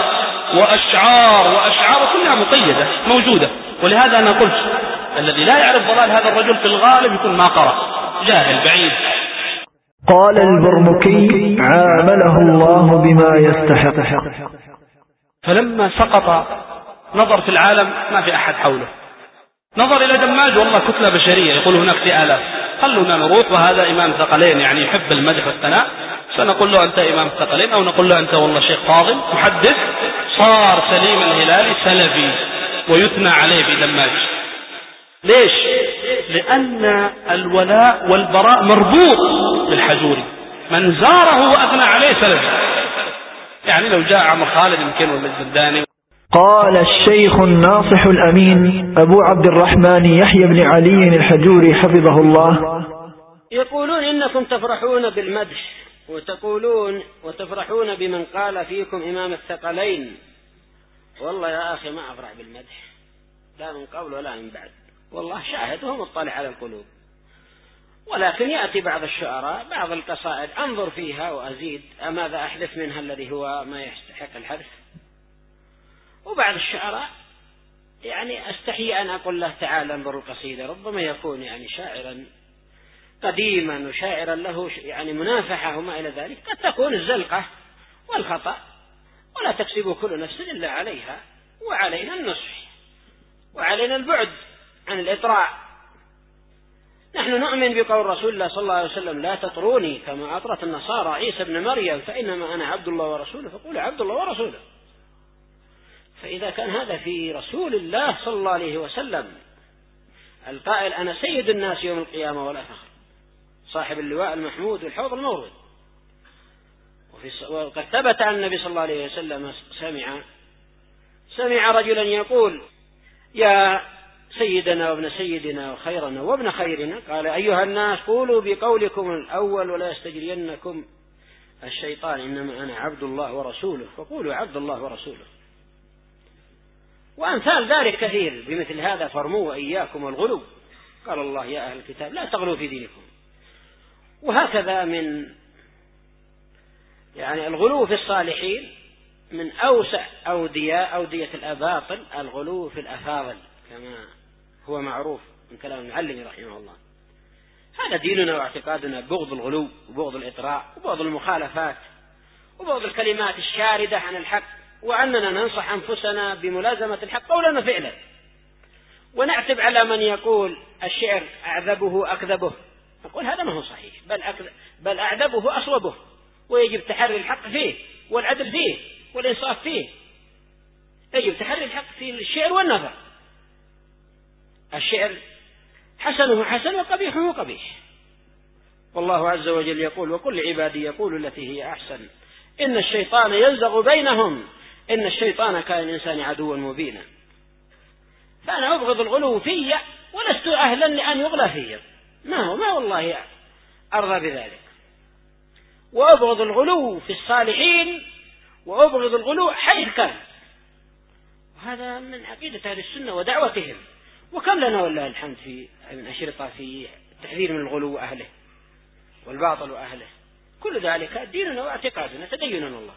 وأشعار كلها مقيدة موجودة. ولهذا أنا قلت الذي لا يعرف ضلال هذا الرجل في الغالب يكون ما قرأ، جاهل بعيد. قال البرمكي عامله الله بما يستحق. فلما سقط نظر في العالم ما في أحد حوله، نظر إلى دماج والله كتلة بشرية يقول هناك في آلاف، خلونا نروح وهذا إمام ثقلين يعني يحب المدح والثناء، سنقول له أنت إمام ثقلين أو نقول له أنت والله شيخ فاضل محدث. صار سليم الهلالي سلفي ويثنى عليه في دماج. ليش؟ لأن الولاء والبراء مربوط بالحجوري، من زاره وأثنى عليه سلفي. يعني لو جاء عمر خالد يمكن ولا الزنداني. قال الشيخ الناصح الأمين أبو عبد الرحمن يحيى بن علي الحجوري حفظه الله: يقولون إنكم تفرحون بالمدح وتفرحون بمن قال فيكم إمام الثقلين. والله يا أخي ما أفرح بالمدح، لا من قبل ولا من بعد، والله شاهد وهو مطلع على القلوب. ولكن يأتي بعض الشعراء بعض القصائد أنظر فيها وأزيد ماذا أحذف منها الذي هو ما يستحق الحذف، وبعض الشعراء يعني أستحي أن أقول له تعالى انظر القصيدة، ربما يكون يعني شاعرا قديما وشاعرا له يعني منافحة وما إلى ذلك، قد تكون الزلقة والخطأ، ولا تكسب كل نفس إلا عليها، وعلينا النصح، وعلينا البعد عن الإطراء. نحن نؤمن بقول رسول الله صلى الله عليه وسلم: لا تطروني كما أطرت النصارى عيسى ابن مريم، فإنما أنا عبد الله ورسوله، فقولوا عبد الله ورسوله. فإذا كان هذا في رسول الله صلى الله عليه وسلم القائل: أنا سيد الناس يوم القيامة ولا فخر، صاحب اللواء المحمود والحوض المورود، وقد ثبت عن النبي صلى الله عليه وسلم سمع رجلا يقول: يا سيدنا وابن سيدنا وخيرنا وابن خيرنا، قال: أيها الناس قولوا بقولكم الأول ولا يستجرينكم الشيطان، إنما أنا عبد الله ورسوله، فقولوا عبد الله ورسوله. وأمثال ذلك كثير بمثل هذا، فرموا وإياكم والغلو. قال الله: يا أهل الكتاب لا تغلوا في دينكم. وهكذا من الغلو في الصالحين من أوسع أودية الأباطل الغلو في الأفاضل، كما هو معروف من كلام المعلم رحمه الله. هذا ديننا واعتقادنا: بغض الغلو وبغض الإطراء وبغض المخالفات وبغض الكلمات الشاردة عن الحق، وأننا ننصح أنفسنا بملازمة الحق قولا وفعلا، ونعتب على من يقول الشعر أعذبه أكذبه، نقول هذا ما هو صحيح، بل أعذبه أصوبه، ويجب تحري الحق فيه والعدل فيه والإنصاف فيه. يجب تحري الحق في الشعر والنثر. الشعر حسنه حسن وقبيحه قبيح، والله عز وجل يقول: وكل عبادي يقول التي هي أحسن إن الشيطان ينزغ بينهم إن الشيطان كان الإنسان عدوا مبينا. فأنا أبغض الغلو في، ولست أهلا لأن يغلى في، ما والله أرضى بذلك. وأبغض الغلو في الصالحين، وأبغض الغلو حيث كان. وهذا من عقيدة أهل السنة ودعوتهم. وكم لنا والله الحمد من أشرطة في التحذير من الغلو وأهله والباطل وأهله. كل ذلك ديننا واعتقادنا، تديننا الله.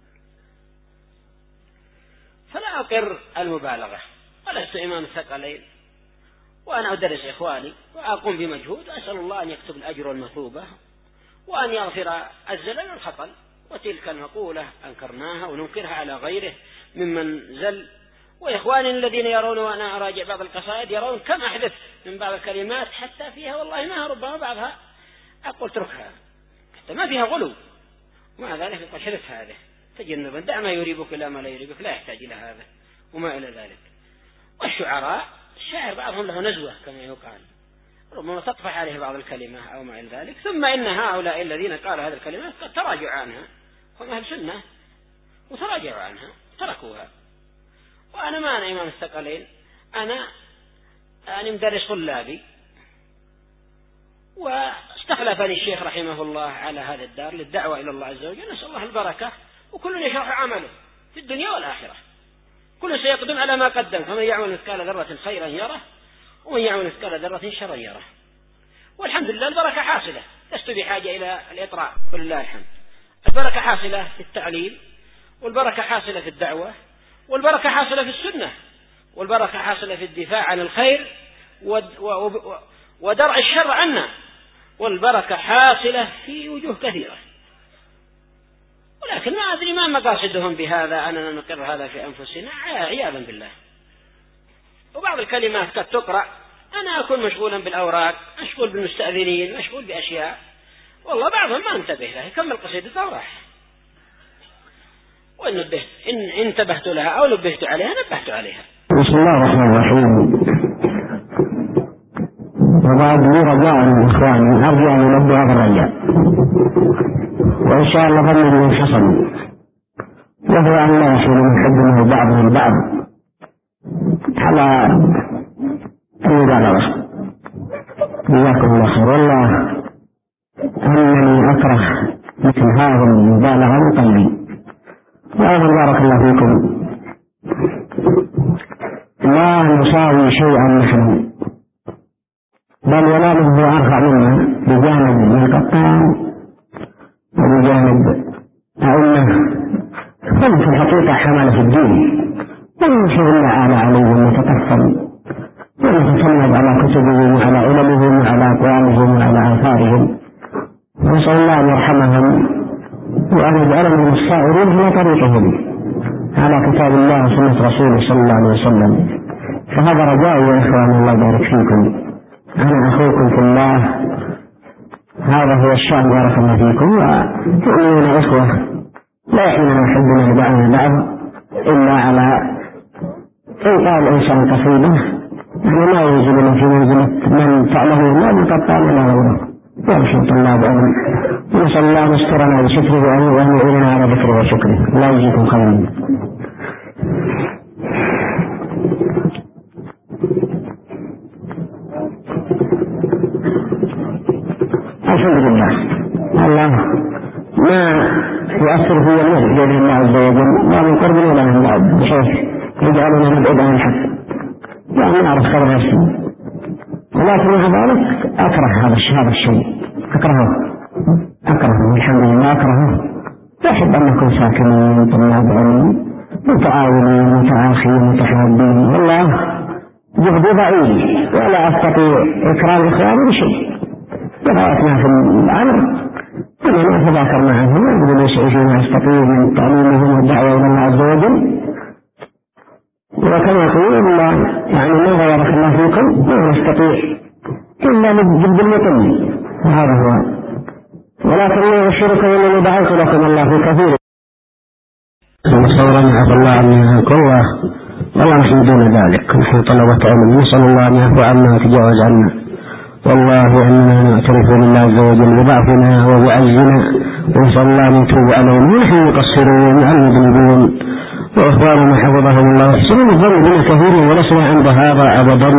فلا أقر المبالغة، ولست إمام الثقلين، وأنا أدرس إخواني وأقوم بمجهود، أسأل الله أن يكتب الأجر والمثوبة، وأن يغفر الزلل والخطل. وتلك المقولة أنكرناها وننكرها على غيره ممن زل. وإخواني الذين يرون وأنا أراجع بعض القصائد يرون كم أحدث من بعض الكلمات حتى فيها والله ما ربما بعضها أقول اتركها، حتى ما فيها غلو، ومع ذلك يقول حذف هذا تجنبا، دع ما يريبك لا ما لا يريبك، لا يحتاج إلى هذا وما إلى ذلك. والشعراء الشاعر بعضهم له نزوة كما يقال، ربما تطفح عليه بعض الكلمة أو ما إلى ذلك، ثم إن هؤلاء الذين قالوا هذه الكلمات قد تراجعوا عنها، هم أهل سنة وتراجعوا عنها تركوها. وأنا ما أنا إمام الثقلين، أنا مدرس طلابي، واستخلفني الشيخ رحمه الله على هذا الدار للدعوة إلى الله عز وجل. نسأل الله البركة، وكل يشرح عمله في الدنيا والآخرة، كل سيقدم على ما قدم، فمن يعمل مثقال ذرة خيرا يره، ومن يعمل مثقال ذرة شرا يره. والحمد لله البركة حاصلة، لست بحاجة إلى الإطراء، ولله الحمد. البركة حاصلة في التعليم، والبركة حاصلة في الدعوة، والبركة حاصلة في السنة، والبركة حاصلة في الدفاع عن الخير ودرع الشر عنا، والبركة حاصلة في وجوه كثيرة. ولكن ما أدري ما مقاصدهم بهذا، أننا نقر هذا في أنفسنا عياذا بالله. وبعض الكلمات قد تقرأ أنا أكون مشغولا بالأوراق، مشغول بالمستأذنين، مشغول بأشياء، والله بعضهم ما انتبه لها، يكمل قصيدته وراح. وإن انتبهت لها أو نبهت عليها نبهت عليها. بسم الله الرحمن الرحيم. وبعد لي رجاء من إخواني، أرجو أن ينبه هذا الرجاء، وإن شاء الله ظن من حصل، وهو أن لا يحل من حبه بعضه البعض على المبالغة. جزاكم الله خير. والله أنني أكره مثل هذه المبالغة من قلبي. وأيضا بارك الله فيكم لا نساوي شيئا نحن، بل ولا نبدو أرفع منا بجانب من قطان وبجانب أئمة هم في الحقيقة حملة في الدين، ونشهد الله آل عليهم نتكفل ونتسند على كتبهم وعلى علمهم وعلى أقوالهم وعلى آثارهم، ونسأل الله أن يرحمهم وأن يجعلنا من الصائرين على طريقهم على كتاب الله وسنة رسوله صلى الله عليه وسلم. فهذا رجاء يا إخوان، الله يبارك فيكم، أنا أخوكم في الله، هذا هو الشأن بارك الله فيكم. وتؤمنون إخوة لا يحملنا حبنا لبعضنا بعض إلا على إن قال الإنسان قصيدة، يعني لا ينزلنا في منزلة من فعله الله من قطان ولا غيره، وأرشد طلاب علم. نسأل الله أن يسترنا بستره وأن يعيننا على ذكره وشكره. الله يجزيكم خيرا. الحمد لله، الله ما يؤثر في الناس بيد الله عز وجل، لا من قرب ولا من بعد، بحيث يجعلنا نبعد عن الحق، يعني نعرف خبر الشيء. ولكن مع ذلك أكره هذا الشيء، أكرهه الحمد لله أكرهه. يحب أن نكون ساكنين طلاب علم متعاونين متعاخين متحابين. والله جهدي ضعيف ولا أستطيع إكرام إخواني بشيء. بغايتنا في الأمر أننا نتذاكر معهم ونقول ايش ما يستطيع من تعليمهم والدعوة إلى الله عز وجل. وكما يقول الله يعني ما بارك الله فيكم ما نستطيع إلا نجد المتم، وهذا هو. ولكن الله يشرك وأنني دعوت لكم الله في كثير. صورا عفى الله عنا كله، والله نحن دون ذلك، نحن طلبة علم، نسأل الله أن يعفو عنا ويتجاوز عنا. والله إننا نعترف بالله عز وجل بضعفنا وبعجزنا، ونسأل الله أن يتوب علينا. ونحن مقصرون المذنبون، وإخواننا حفظهم الله يحسنون الظن بنا كثيرا، ولسنا عند هذا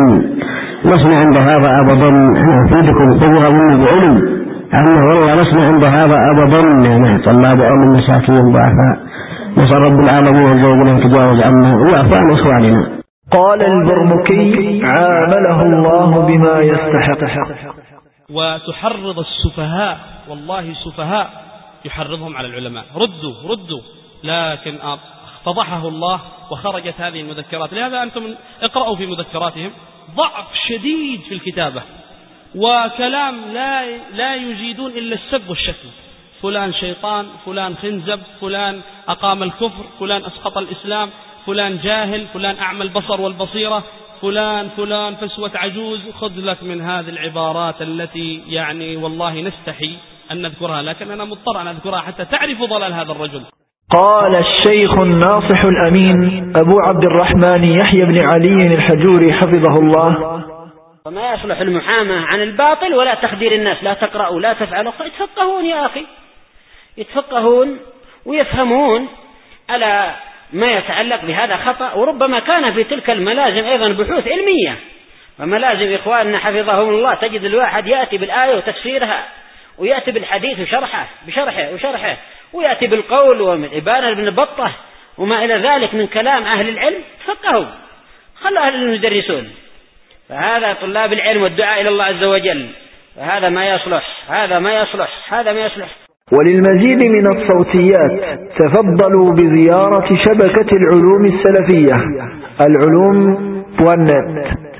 أبدا. أنا أفيدكم قوة بعلم أنه والله لسنا عند هذا أبدا. يعني طلاب علم مساكين ضعفاء، نسأل رب العالمين عز وجل أن يتجاوز عنا ويعفو عن إخواننا. قال البرمكي عامله الله بما يستحق. وتحرض السفهاء، والله السفهاء يحرضهم على العلماء، ردوا، لكن فضحه الله وخرجت هذه المذكرات. لهذا أنتم اقرأوا في مذكراتهم ضعف شديد في الكتابة، وكلام لا يجيدون إلا السب والشتم. فلان شيطان، فلان خنزب، فلان أقام الكفر، فلان أسقط الإسلام، فلان جاهل، فلان أعمى البصر والبصيرة، فلان فسوة عجوز. خذ لك من هذه العبارات التي يعني والله نستحي أن نذكرها، لكن أنا مضطر أن أذكرها حتى تعرفوا ضلال هذا الرجل. قال الشيخ الناصح الأمين أبو عبد الرحمن يحيى بن علي الحجوري حفظه الله: وما يصلح المحاماة عن الباطل ولا تخدير الناس، لا تقرأوا لا تفعلوا. يتفقهون يا أخي، يتفقهون ويفهمون على ما يتعلق بهذا خطأ. وربما كان في تلك الملازم أيضا بحوث علمية، وملازم إخواننا حفظهم الله تجد الواحد يأتي بالآية وتفسيرها، ويأتي بالحديث وشرحه، ويأتي بالقول وإبانة ابن بطة وما إلى ذلك من كلام أهل العلم. تفقهوا، خلوا أهل العلم يدرسون. فهذا طلاب العلم والدعاء إلى الله عز وجل، فهذا ما يصلح. وللمزيد من الصوتيات تفضلوا بزيارة شبكة العلوم السلفية، العلوم والنت.